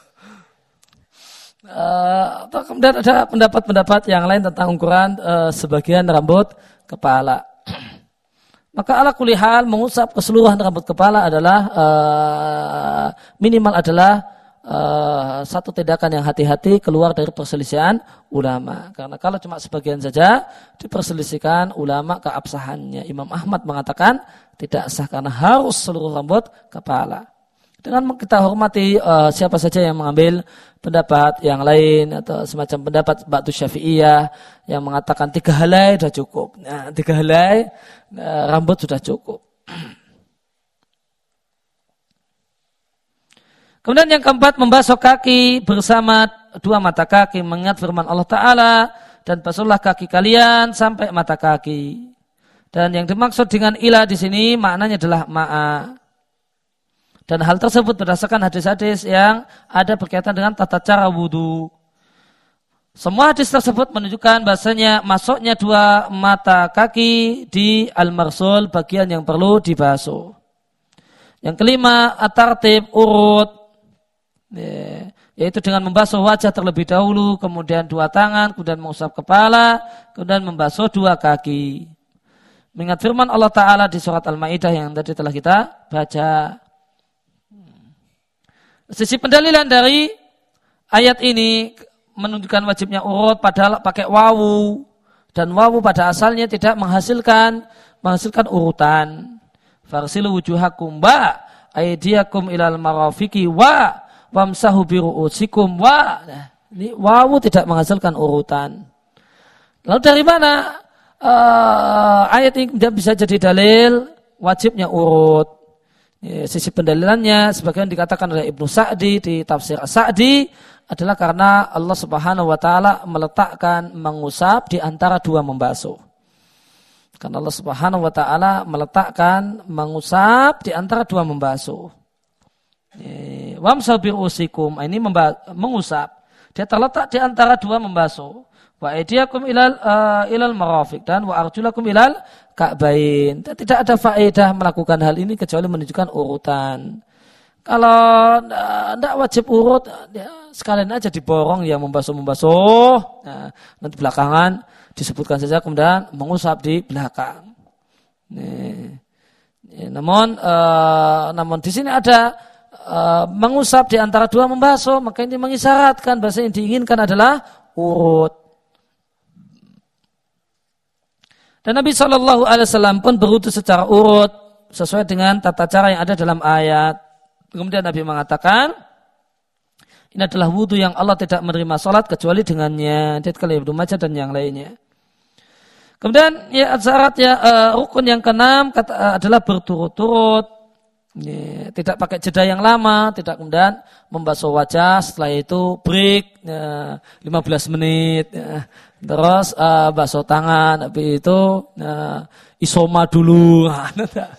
Uh, kemudian ada pendapat-pendapat yang lain tentang ukuran uh, sebagian rambut kepala. Maka ala kulli hal mengusap keseluruhan rambut kepala adalah uh, minimal adalah uh, satu tindakan yang hati-hati keluar dari perselisihan ulama. Karena kalau cuma sebagian saja diperselisihkan ulama keabsahannya. Imam Ahmad mengatakan tidak sah karena harus seluruh rambut kepala. Dengan kita hormati uh, siapa saja yang mengambil pendapat yang lain atau semacam pendapat Ba'du Syafi'iyah yang mengatakan tiga helai sudah cukup. Nah, tiga helai uh, rambut sudah cukup. Kemudian yang keempat, membasuh kaki bersama dua mata kaki, mengingat firman Allah Ta'ala, dan basuhlah kaki kalian sampai mata kaki. Dan yang dimaksud dengan ila di sini maknanya adalah ma'a. Dan hal tersebut berdasarkan hadis-hadis yang ada berkaitan dengan tata cara wudu. Semua hadis tersebut menunjukkan bahasanya masuknya dua mata kaki di al-marsul, bagian yang perlu dibasuh. Yang kelima, at-tartib, urut. Yaitu dengan membasuh wajah terlebih dahulu, kemudian dua tangan, kemudian mengusap kepala, kemudian membasuh dua kaki. Mengingat firman Allah Ta'ala di surat Al-Ma'idah yang tadi telah kita baca. Sisi pendalilan dari ayat ini menunjukkan wajibnya urut padahal pakai wawu, dan wawu pada asalnya tidak menghasilkan menghasilkan urutan. Farsilu wujuhakum wa aydiyakum ilal marafiqi wa wamsahu biru'usikum wa. Nah, ini wawu tidak menghasilkan urutan. Lalu dari mana uh, ayat ini bisa jadi dalil wajibnya urut? Ya, sisi pendalilannya sebagian dikatakan oleh Ibnu Sa'di di tafsir Sa'di adalah karena Allah Subhanahu wa taala meletakkan mengusap di antara dua membasuh. Karena Allah Subhanahu wa taala meletakkan mengusap di antara dua membasuh. Wamsahu biru'usikum, ini mengusap. Dia terletak di antara dua membasuh. Wa aydiyakum ilal uh, ilal marafiq, dan wa arjulakum ilal ka'bain. Tidak ada faedah melakukan hal ini kecuali menunjukkan urutan. Kalau tidak uh, wajib urut, ya, sekalian aja diborong ya membasuh-membasuh. Nah, nanti belakangan disebutkan saja kemudian mengusap di belakang. Nih. Ya, namun uh, namun di sini ada uh, mengusap di antara dua membasuh, maka ini mengisyaratkan bahasa yang diinginkan adalah urut. Dan Nabi shallallahu alaihi wasallam pun berwudu secara urut sesuai dengan tata cara yang ada dalam ayat. Kemudian Nabi mengatakan, ini adalah wudu yang Allah tidak menerima salat kecuali dengannya. Hadits Ibnu Majah dan yang lainnya. Kemudian ya syarat ya uh, rukun yang keenam kata, uh, adalah berturut-turut. Ya, tidak pakai jeda yang lama, tidak kemudian membasuh wajah, setelah itu break ya, lima belas menit, ya. Terus uh, basuh tangan, habis itu uh, isoma dulu. Nah,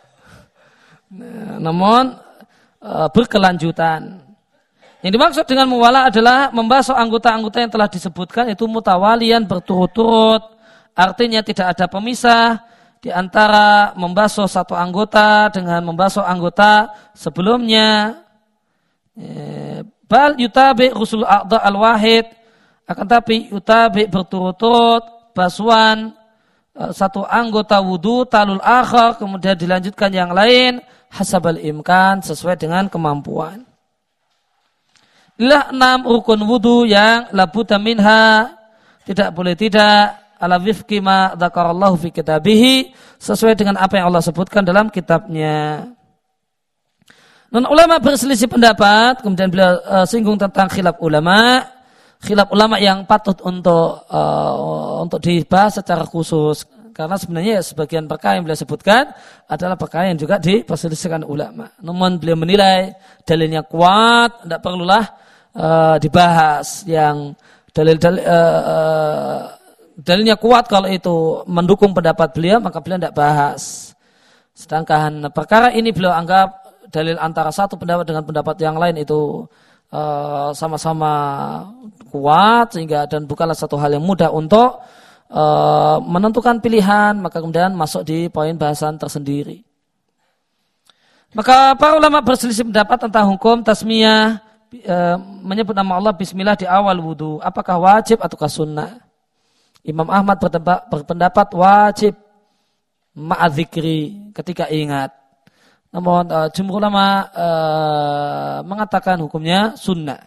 namun uh, berkelanjutan. Yang dimaksud dengan muwala adalah membasuh anggota-anggota yang telah disebutkan itu mutawalian berturut-turut, artinya tidak ada pemisah di antara membasuh satu anggota dengan membasuh anggota sebelumnya. Bal yutabi rusul a'dha al-wahid, akan tapi yutabi berturut-turut basuhan satu anggota wudu talul akhar, kemudian dilanjutkan yang lain hasabal imkan, sesuai dengan kemampuan. Inilah enam rukun wudu yang labuda minha, tidak boleh tidak, ala wifqi ma dzakarallahu fi kitabihi, sesuai dengan apa yang Allah sebutkan dalam kitabnya. Non ulama berselisih pendapat, kemudian beliau uh, singgung tentang khilaf ulama, khilaf ulama yang patut untuk uh, untuk dibahas secara khusus, karena sebenarnya sebagian perkara yang beliau sebutkan adalah perkara yang juga diperselisihkan ulama. Namun beliau menilai dalilnya kuat, tidak perlulah uh, dibahas. Yang dalil-dalil uh, uh, dalilnya kuat kalau itu mendukung pendapat beliau, maka beliau tidak bahas. Sedangkan perkara ini beliau anggap dalil antara satu pendapat dengan pendapat yang lain itu uh, sama-sama kuat, sehingga dan bukanlah satu hal yang mudah untuk uh, menentukan pilihan, maka kemudian masuk di poin bahasan tersendiri. Maka para ulama berselisih pendapat tentang hukum tasmiyah uh, menyebut nama Allah bismillah di awal wudu, apakah wajib ataukah sunnah. Imam Ahmad berpendapat wajib ma'adzikri, ketika ingat. Namun uh, jumhur ulama uh, mengatakan hukumnya sunnah.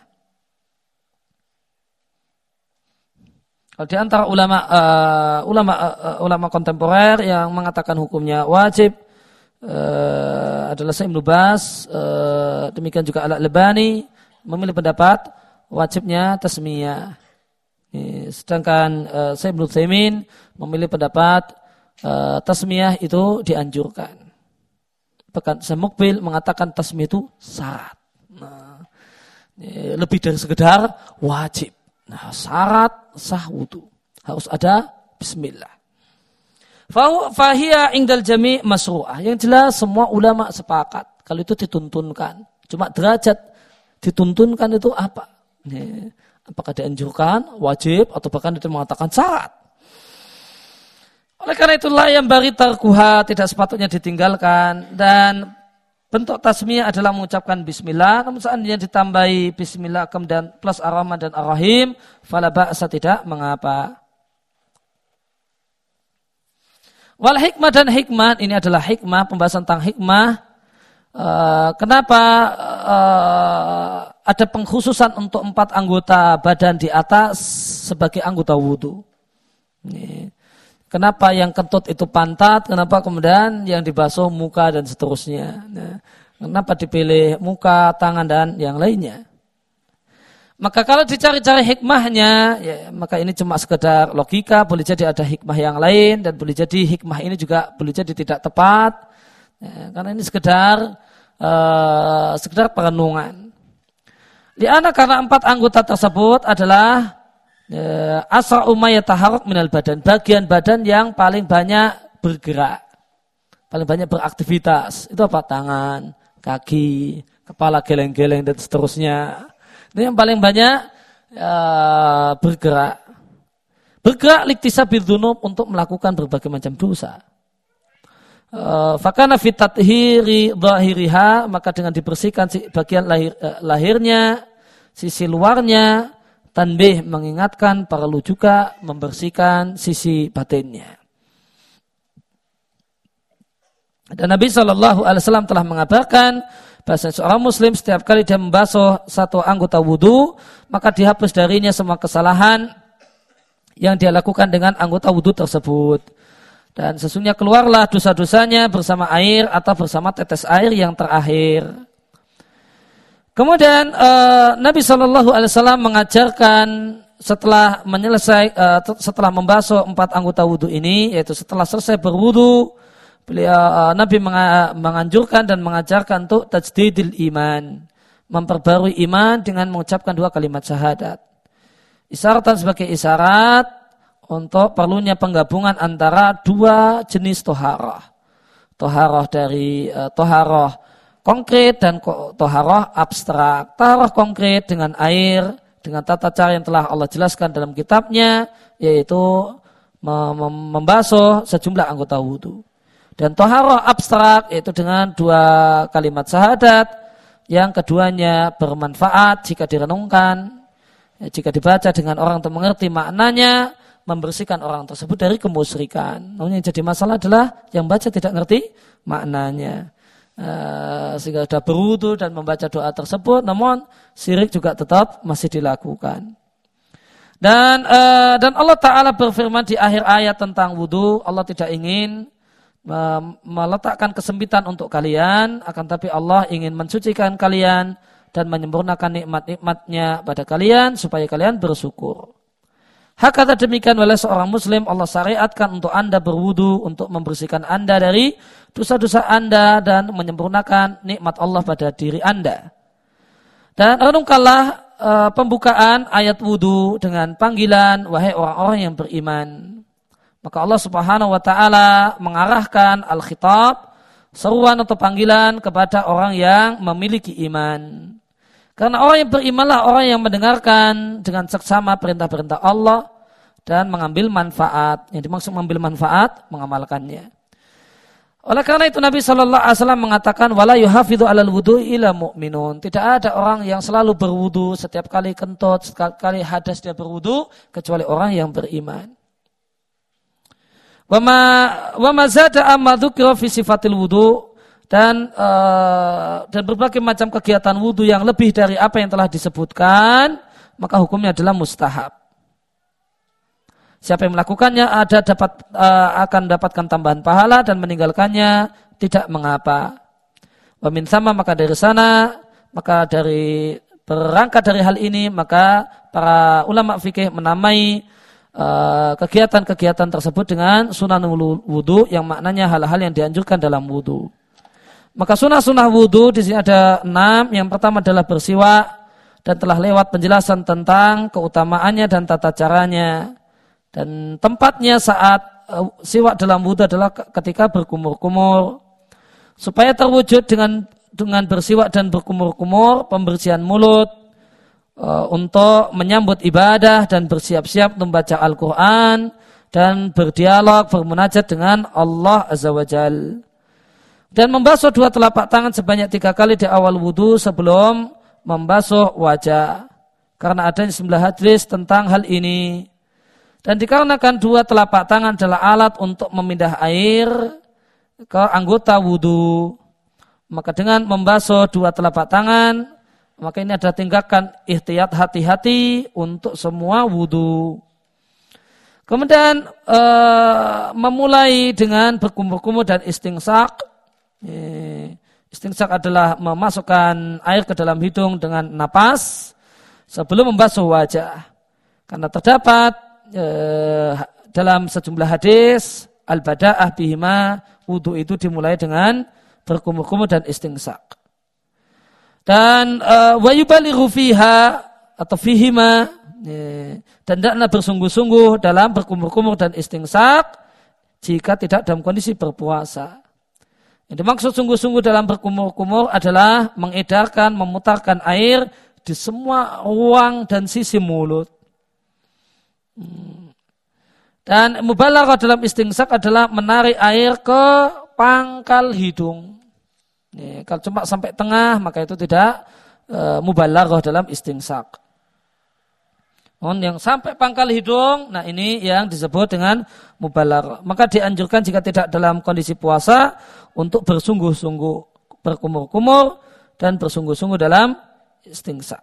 Kalau di antara ulama uh, ulama uh, ulama kontemporer yang mengatakan hukumnya wajib uh, adalah Syekh Ibnu Baz, uh, demikian juga Al-Albani memilih pendapat wajibnya tasmiyah. Sedangkan uh, Syekh Ibnu Utsaimin memilih pendapat uh, tasmiyah itu dianjurkan. Bahkan Syekh Muqbil mengatakan tasmiyah itu syarat. Nah, lebih dari sekedar wajib. Nah, syarat sah wudu harus ada bismillah. Fahiyya indal jami' masru'ah. Yang jelas semua ulama sepakat kalau itu dituntunkan. Cuma derajat dituntunkan itu apa? Nih, apakah dianjurkan, wajib, atau bahkan itu mengatakan syarat. Oleh karena itulah yang bari tarkuha tidak sepatutnya ditinggalkan, dan bentuk tasmiyah adalah mengucapkan bismillah, namun seandainya ditambahi bismillah kemudian plus ar-Rahman dan ar-Rahim, fala ba'sa, tidak mengapa. Wal hikmah, dan hikmah ini adalah hikmah, pembahasan tentang hikmah. Uh, kenapa uh, ada pengkhususan untuk empat anggota badan di atas sebagai anggota wudu? Ini. Kenapa yang kentut itu pantat, kenapa kemudian yang dibasuh muka dan seterusnya. Nah, kenapa dipilih muka, tangan, dan yang lainnya. Maka kalau dicari-cari hikmahnya, ya, maka ini cuma sekedar logika, boleh jadi ada hikmah yang lain, dan boleh jadi hikmah ini juga boleh jadi tidak tepat. Ya, karena ini sekedar, uh, sekedar perenungan. Liana karena empat anggota tersebut adalah asra'u ma yataharrak minal badan, bagian badan yang paling banyak bergerak, paling banyak beraktivitas. Itu apa? Tangan, kaki, kepala geleng-geleng dan seterusnya. Itu yang paling banyak uh, bergerak. Bergerak liktisabil dzunub, untuk melakukan berbagai macam dosa. Uh, fakana fi tathhiri dhahiriha, maka dengan dibersihkan bagian lahir, uh, lahirnya, sisi luarnya, tanbih mengingatkan perlu juga membersihkan sisi batinnya. Dan Nabi shallallahu alaihi wasallam telah mengabarkan bahwa seorang muslim setiap kali dia membasuh satu anggota wudu, maka dihapus darinya semua kesalahan yang dia lakukan dengan anggota wudu tersebut. Dan sesungguhnya keluarlah dosa-dosanya bersama air atau bersama tetes air yang terakhir. Kemudian uh, Nabi shallallahu alaihi wasallam mengajarkan setelah menyelesai uh, setelah membasuh empat anggota wudu ini, yaitu setelah selesai berwudu, beliau uh, Nabi menganjurkan dan mengajarkan untuk tajdidil iman, memperbarui iman dengan mengucapkan dua kalimat syahadat. Isyaratan sebagai isyarat untuk perlunya penggabungan antara dua jenis toharah, toharah dari uh, toharah konkret dan toharah abstrak. Toharah konkret dengan air, dengan tata cara yang telah Allah jelaskan dalam kitabnya, yaitu membasuh sejumlah anggota wudu. Dan toharah abstrak yaitu dengan dua kalimat syahadat, yang keduanya bermanfaat jika direnungkan, jika dibaca dengan orang yang mengerti maknanya, membersihkan orang tersebut dari kemusyrikan. Namun yang jadi masalah adalah yang baca tidak ngerti maknanya. Uh, sehingga sudah berwudu dan membaca doa tersebut, namun syirik juga tetap masih dilakukan. Dan uh, dan Allah Ta'ala berfirman di akhir ayat tentang wudu, Allah tidak ingin uh, meletakkan kesempitan untuk kalian, akan tapi Allah ingin mensucikan kalian dan menyempurnakan nikmat-nikmatnya pada kalian supaya kalian bersyukur. Hakata demikian oleh seorang muslim, Allah syariatkan untuk anda berwudu untuk membersihkan anda dari dosa-dosa anda dan menyempurnakan nikmat Allah pada diri anda. Dan renungkanlah e, pembukaan ayat wudu dengan panggilan wahai orang-orang yang beriman. Maka Allah Subhanahu wa taala mengarahkan al-khitab, seruan atau panggilan kepada orang yang memiliki iman. Karena orang yang berimanlah orang yang mendengarkan dengan seksama perintah-perintah Allah dan mengambil manfaat. Yang dimaksud mengambil manfaat, mengamalkannya. Oleh karena itu Nabi shallallahu alaihi wasallam mengatakan wala yuhafidhu alal wudu illa mu'minun. Tidak ada orang yang selalu berwudu, setiap kali kentut, setiap kali hadas dia berwudu, kecuali orang yang beriman. Wa ma wa ma zada amma dzukira fi sifatil wudu. Dan uh, dan berbagai macam kegiatan wudu yang lebih dari apa yang telah disebutkan, maka hukumnya adalah mustahab. Siapa yang melakukannya ada dapat uh, akan mendapatkan tambahan pahala dan meninggalkannya tidak mengapa. Wa min sama, maka dari sana, maka dari berangkat dari hal ini, maka para ulama fikih menamai uh, kegiatan-kegiatan tersebut dengan sunanul wudu, yang maknanya hal-hal yang dianjurkan dalam wudu. Maka sunnah-sunnah wudu di sini ada enam. Yang pertama adalah bersiwak dan telah lewat penjelasan tentang keutamaannya dan tata caranya. Dan tempatnya saat uh, siwak dalam wudhu adalah ketika berkumur-kumur. Supaya terwujud dengan dengan bersiwak dan berkumur-kumur, pembersihan mulut uh, untuk menyambut ibadah dan bersiap-siap membaca Al-Quran dan berdialog, bermunajat dengan Allah Azza wa Jal. Dan membasuh dua telapak tangan sebanyak tiga kali di awal wudhu sebelum membasuh wajah. Karena ada sembilan hadis tentang hal ini. Dan dikarenakan dua telapak tangan adalah alat untuk memindah air ke anggota wudhu, maka dengan membasuh dua telapak tangan, maka ini ada tindakan ihtiyat, hati-hati untuk semua wudhu. Kemudian e, memulai dengan berkumur-kumur dan istingsak. E, istingsak adalah memasukkan air ke dalam hidung dengan napas sebelum membasuh wajah. Karena terdapat Eh, dalam sejumlah hadis al-bada'ah bihima, wudu itu dimulai dengan berkumur-kumur dan istingsak. Dan eh, wa yubalighu fiha atau fihima, eh, dan hendaklah bersungguh-sungguh dalam berkumur-kumur dan istingsak jika tidak dalam kondisi berpuasa. Yang dimaksud sungguh-sungguh dalam berkumur-kumur adalah mengedarkan, memutarkan air di semua ruang dan sisi mulut. Dan mubalaghah dalam istingsak adalah menarik air ke pangkal hidung. Nih, kalau cuma sampai tengah maka itu tidak e, mubalaghah dalam istingsak. Oh, yang sampai pangkal hidung, nah ini yang disebut dengan mubalaghah. Maka dianjurkan jika tidak dalam kondisi puasa untuk bersungguh-sungguh, berkumur-kumur dan bersungguh-sungguh dalam istingsak.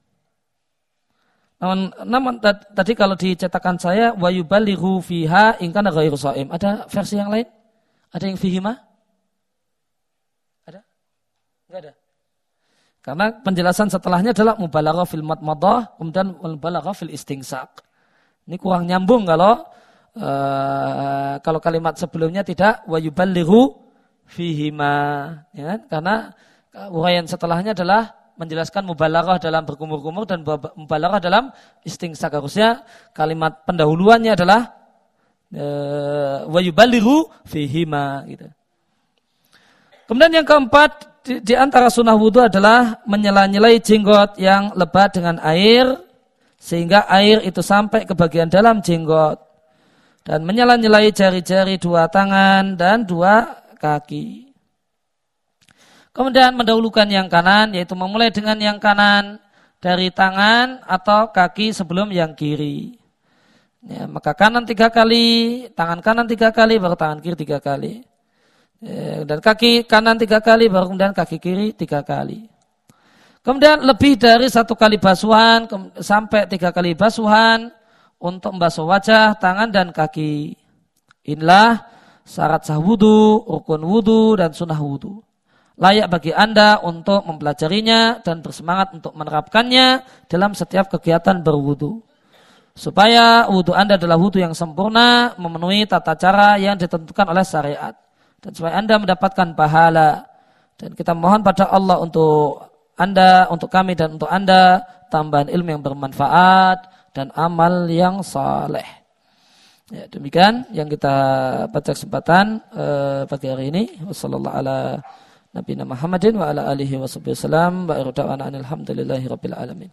Namun, namun tadi kalau dicetakan saya wa yubalighu fiha in kana ghairu shaim. Ada versi yang lain? Ada yang fihima? Ada? Enggak ada. Karena penjelasan setelahnya adalah mubalaghah fil madmadah, kemudian mubalaghah fil istingsak. Ini kurang nyambung kalau uh, kalau kalimat sebelumnya tidak wa yubalighu fihima, ya kan? Karena uraian setelahnya adalah menjelaskan mubalaghah dalam berkumur-kumur dan mubalaghah dalam istingsak. Harusnya kalimat pendahuluannya adalah wa yubalighu fihima gitu. Kemudian yang keempat di, di antara sunnah wudu adalah menyela-nyelai jenggot yang lebat dengan air sehingga air itu sampai ke bagian dalam jenggot, dan menyela-nyelai jari-jari dua tangan dan dua kaki. Kemudian mendahulukan yang kanan, yaitu memulai dengan yang kanan dari tangan atau kaki sebelum yang kiri. Ya, maka kanan tiga kali, tangan kanan tiga kali, baru tangan kiri tiga kali. Ya, dan kaki kanan tiga kali, baru kemudian kaki kiri tiga kali. Kemudian lebih dari satu kali basuhan sampai tiga kali basuhan untuk membasuh wajah, tangan dan kaki. Inilah syarat sah wudu, rukun wudu dan sunnah wudu. Layak bagi Anda untuk mempelajarinya dan bersemangat untuk menerapkannya dalam setiap kegiatan berwudu. Supaya wudu Anda adalah wudu yang sempurna, memenuhi tata cara yang ditentukan oleh syariat. Dan supaya Anda mendapatkan pahala. Dan kita mohon pada Allah untuk Anda, untuk kami dan untuk Anda, tambahan ilmu yang bermanfaat dan amal yang saleh. Ya, demikian yang kita baca kesempatan eh, pagi hari ini. Wassallallahu ala Nabi Muhammadin wa ala alihi wa sahbihi wasallam wa irda'ana alhamdulillahi rabbil alamin.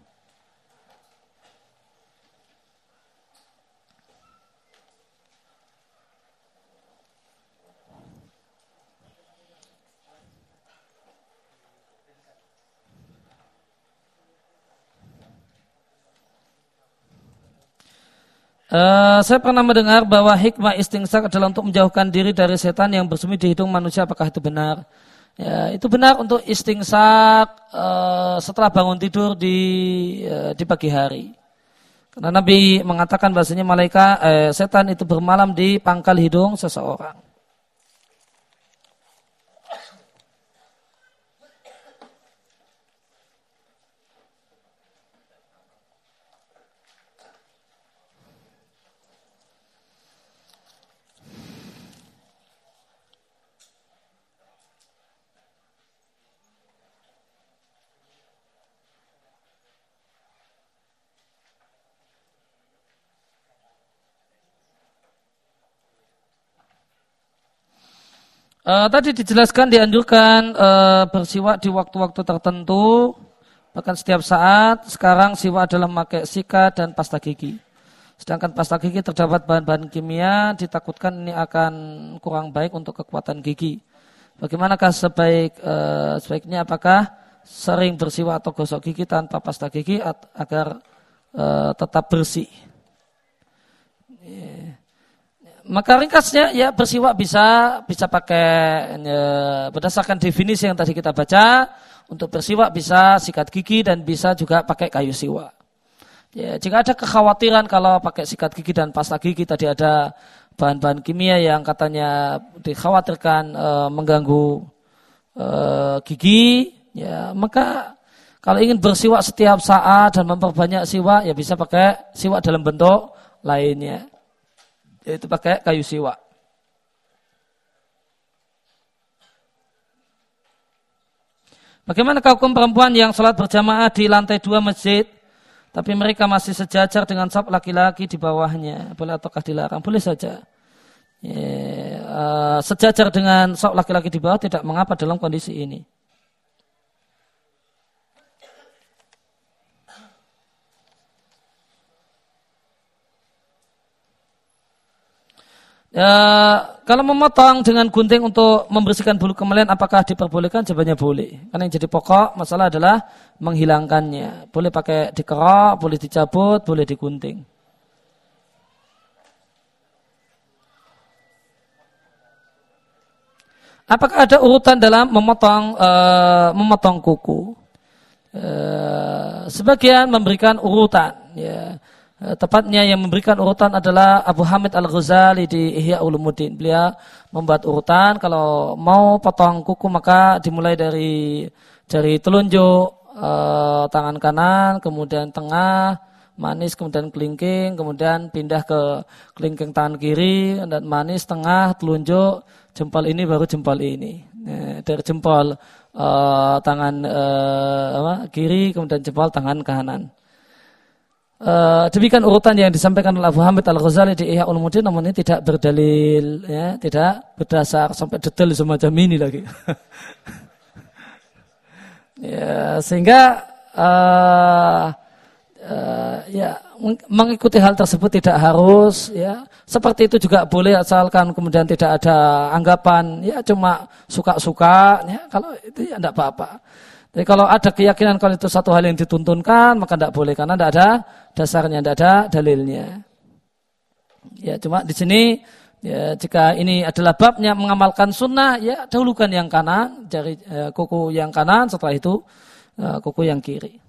Uh, saya pernah mendengar bahwa hikmah istingsak adalah untuk menjauhkan diri dari setan yang bersembunyi di hidung manusia. Apakah itu benar? Ya, itu benar untuk istingsak uh, setelah bangun tidur di uh, di pagi hari. Karena Nabi mengatakan bahasanya malaikat eh, setan itu bermalam di pangkal hidung seseorang. Uh, tadi dijelaskan dianjurkan uh, bersiwak di waktu-waktu tertentu, bahkan setiap saat. Sekarang siwak adalah memakai sikat dan pasta gigi. Sedangkan pasta gigi terdapat bahan-bahan kimia, ditakutkan ini akan kurang baik untuk kekuatan gigi. Bagaimanakah sebaik uh, sebaiknya? Apakah sering bersiwak atau gosok gigi tanpa pasta gigi agar uh, tetap bersih? Yeah. Maka ringkasnya ya bersiwak bisa bisa pakai ya, berdasarkan definisi yang tadi kita baca. Untuk bersiwak bisa sikat gigi dan bisa juga pakai kayu siwak. Ya, jika ada kekhawatiran kalau pakai sikat gigi dan pasta gigi tadi ada bahan-bahan kimia yang katanya dikhawatirkan e, mengganggu e, gigi, ya maka kalau ingin bersiwak setiap saat dan memperbanyak siwak ya bisa pakai siwak dalam bentuk lainnya. Yaitu pakai kayu siwak. Bagaimana hukum perempuan yang sholat berjamaah di lantai dua masjid, tapi mereka masih sejajar dengan saf laki-laki di bawahnya? Boleh ataukah dilarang? Boleh saja. Ya, uh, sejajar dengan saf laki-laki di bawah tidak mengapa dalam kondisi ini. Ya, kalau memotong dengan gunting untuk membersihkan bulu kemalian apakah diperbolehkan? Jawabannya boleh. Karena yang jadi pokok masalah adalah menghilangkannya. Boleh pakai dikerok, boleh dicabut, boleh digunting. Apakah ada urutan dalam memotong uh, memotong kuku? Uh, sebagian memberikan urutan, ya. Tepatnya yang memberikan urutan adalah Abu Hamid Al-Ghazali di Ihya Ulumuddin. Beliau membuat urutan kalau mau potong kuku maka dimulai dari jari telunjuk eh, tangan kanan, kemudian tengah, manis, kemudian kelingking, kemudian pindah ke kelingking tangan kiri, dan manis, tengah, telunjuk, jempol ini baru jempol ini. Nah, dari jempol eh, tangan eh, apa, kiri, kemudian jempol tangan kanan. Uh, demikian urutan yang disampaikan oleh Abu Hamid Al-Ghazali di Ihya Ulumuddin, namun ini tidak berdalil, ya, tidak berdasar sampai detail semacam ini lagi. Ya, sehingga uh, uh, ya mengikuti hal tersebut tidak harus, ya. Seperti itu juga boleh asalkan kemudian tidak ada anggapan, ya cuma suka-suka, ya, kalau itu ya tidak apa-apa. Jadi kalau ada keyakinan kalau itu satu hal yang dituntunkan, maka tidak boleh karena tidak ada dasarnya, tidak ada dalilnya. Ya cuma di sini ya, jika ini adalah babnya mengamalkan sunnah, ya dahulukan yang kanan, jari eh, kuku yang kanan, setelah itu eh, kuku yang kiri.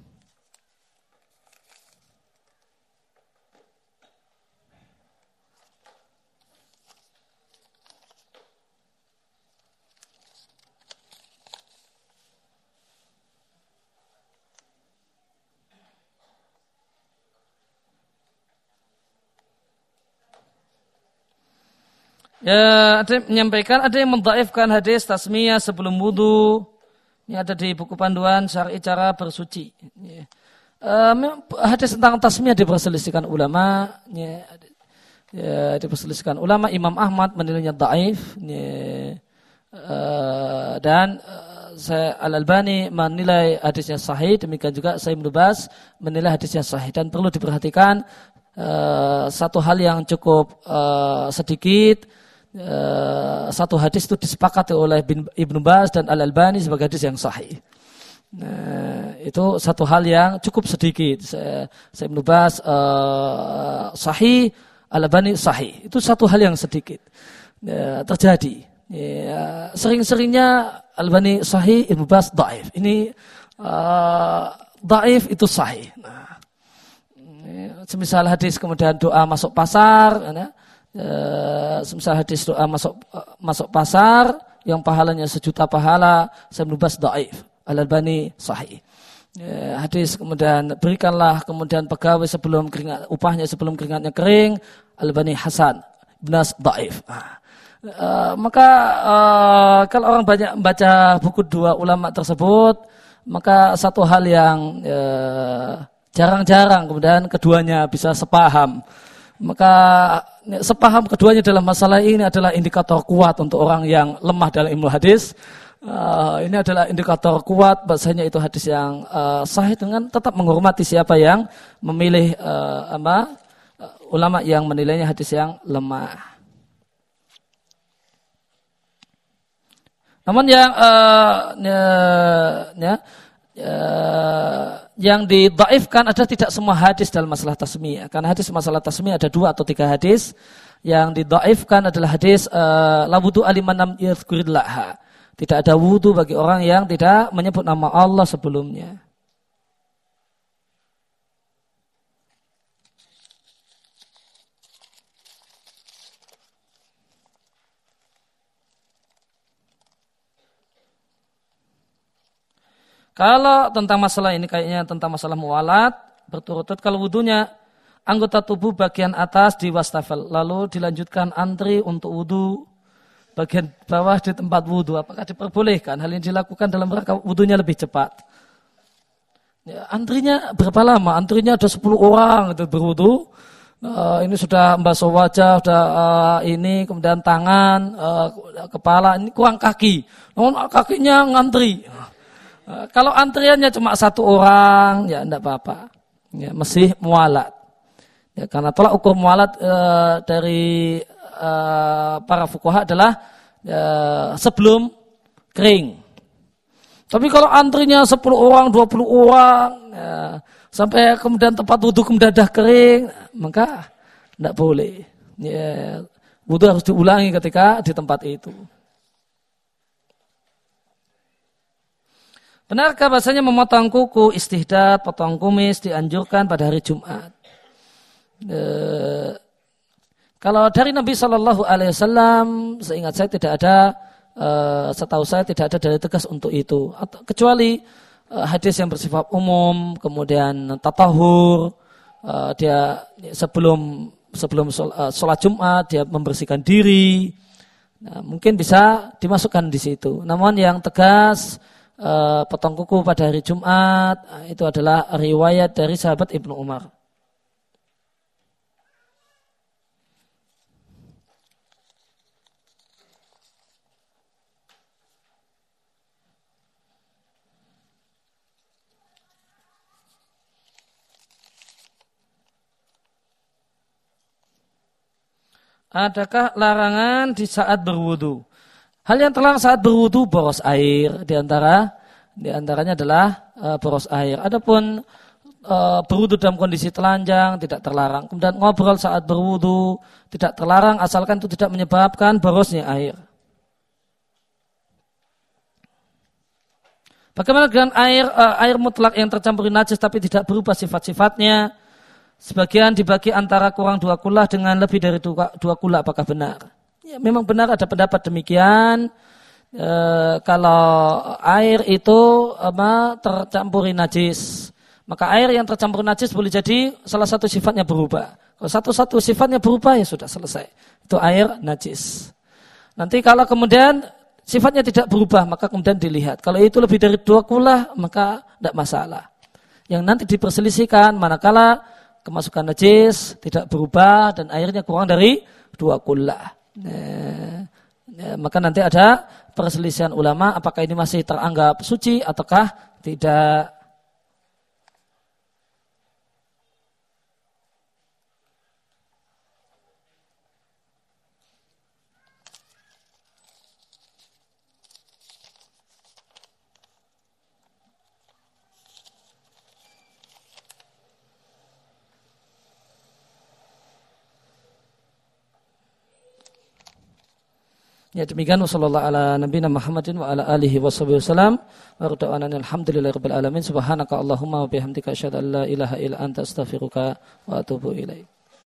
Ya, ada yang menyampaikan, ada yang mendhaifkan hadis tasmiyah sebelum wudu. Ini ada di buku panduan syar'i cara bersuci. Ya. Uh, hadis tentang tasmiyah diperselisihkan ulama. Ya, ya, diperselisihkan ulama. Imam Ahmad menilainya dhaif. Ya. Uh, dan uh, saya Al-Albani menilai hadisnya sahih. Demikian juga saya Ibnu Baz menilai hadisnya sahih. Dan perlu diperhatikan uh, satu hal yang cukup uh, sedikit. Uh, satu hadis itu disepakati oleh Ibnu Baz dan Al-Albani sebagai hadis yang sahih. Nah, itu satu hal yang cukup sedikit. Saya, saya Ibnu Baz uh, sahih, Al-Albani sahih. Itu satu hal yang sedikit uh, terjadi. Ya, sering-seringnya Al-Albani sahih, Ibnu Baz dhaif. Ini uh, dhaif itu sahih. Nah, semisal hadis kemudian doa masuk pasar, ya, Uh, semisal hadis doa masuk uh, masuk pasar yang pahalanya sejuta pahala, saya menubas dhaif, Al-Albani sahih. Uh, hadis kemudian berikanlah kemudian pegawai sebelum keringat upahnya sebelum keringatnya kering, Al-Albani hasan, Ibnas dhaif. Uh, uh, maka uh, kalau orang banyak membaca buku dua ulama tersebut, maka satu hal yang uh, jarang-jarang kemudian keduanya bisa sepaham. Maka sepaham keduanya dalam masalah ini adalah indikator kuat untuk orang yang lemah dalam ilmu hadis. Uh, ini adalah indikator kuat bahasanya itu hadis yang uh, sahih dengan tetap menghormati siapa yang memilih uh, apa uh, ulama yang menilainya hadis yang lemah. Namun yang uh, ya, ya, uh, yang didhaifkan adalah tidak semua hadis dalam masalah tasmiyah. Karena hadis masalah tasmiyah ada dua atau tiga hadis. Yang didhaifkan adalah hadis uh, la wudu aliman lam yadhkurillah. Tidak ada wudu bagi orang yang tidak menyebut nama Allah sebelumnya. Kalau tentang masalah ini kayaknya tentang masalah muwalat berturut-turut kalau wudunya anggota tubuh bagian atas di wastafel lalu dilanjutkan antri untuk wudu bagian bawah di tempat wudu, apakah diperbolehkan hal ini dilakukan dalam rangka wudunya lebih cepat? Ya, antrinya berapa lama? Antrinya ada sepuluh orang itu berwudu. Uh, ini sudah membasuh wajah, sudah uh, ini kemudian tangan, uh, kepala, ini kurang kaki. Namun kakinya ngantri. Uh, kalau antriannya cuma satu orang, ya tidak apa-apa. Ya, masih mualat. Ya, karena tolak ukur mualat uh, dari Uh, para fuqaha adalah uh, sebelum kering. Tapi kalau antrinya sepuluh orang, dua puluh orang, ya, sampai kemudian tempat wudu kemudian dah kering, maka tidak boleh. Ya, wudu harus diulangi ketika di tempat itu. Benarkah bahasanya memotong kuku, istihdad, potong kumis dianjurkan pada hari Jumat? Uh, Kalau dari Nabi Shallallahu Alaihi Wasallam, seingat saya tidak ada, uh, setahu saya tidak ada dalil tegas untuk itu. Atau, kecuali uh, hadis yang bersifat umum, kemudian tatahur, uh, dia sebelum sebelum sholat Jumat dia membersihkan diri, nah, mungkin bisa dimasukkan di situ. Namun yang tegas uh, potong kuku pada hari Jumat uh, itu adalah riwayat dari sahabat Ibnu Umar. Adakah larangan di saat berwudu? Hal yang terlarang saat berwudu boros air, di antara di antaranya adalah uh, boros air. Adapun uh, berwudu dalam kondisi telanjang tidak terlarang. Kemudian ngobrol saat berwudu tidak terlarang asalkan itu tidak menyebabkan borosnya air. Bagaimana dengan air uh, air mutlak yang tercampur najis tapi tidak berubah sifat-sifatnya? Sebagian dibagi antara kurang dua kula dengan lebih dari dua, dua kula, apakah benar? Ya, memang benar ada pendapat demikian. E, kalau air itu apa, tercampuri najis, maka air yang tercampur najis boleh jadi salah satu sifatnya berubah. Kalau satu-satu sifatnya berubah ya sudah selesai. Itu air najis. Nanti kalau kemudian sifatnya tidak berubah, maka kemudian dilihat. Kalau itu lebih dari dua kula, maka tidak masalah. Yang nanti diperselisihkan manakala kemasukan najis tidak berubah dan airnya kurang dari dua kula. Nah, ya, maka nanti ada perselisihan ulama apakah ini masih teranggap suci ataukah tidak. Ya demikian wassallallahu ala nabiyina Muhammadin wa ala alihi wasallam wa rada'ana alhamdulillahirabbil alamin subhanaka allahumma wa bihamdika asyhadu an la ilaha illa anta astaghfiruka wa atubu ilaik.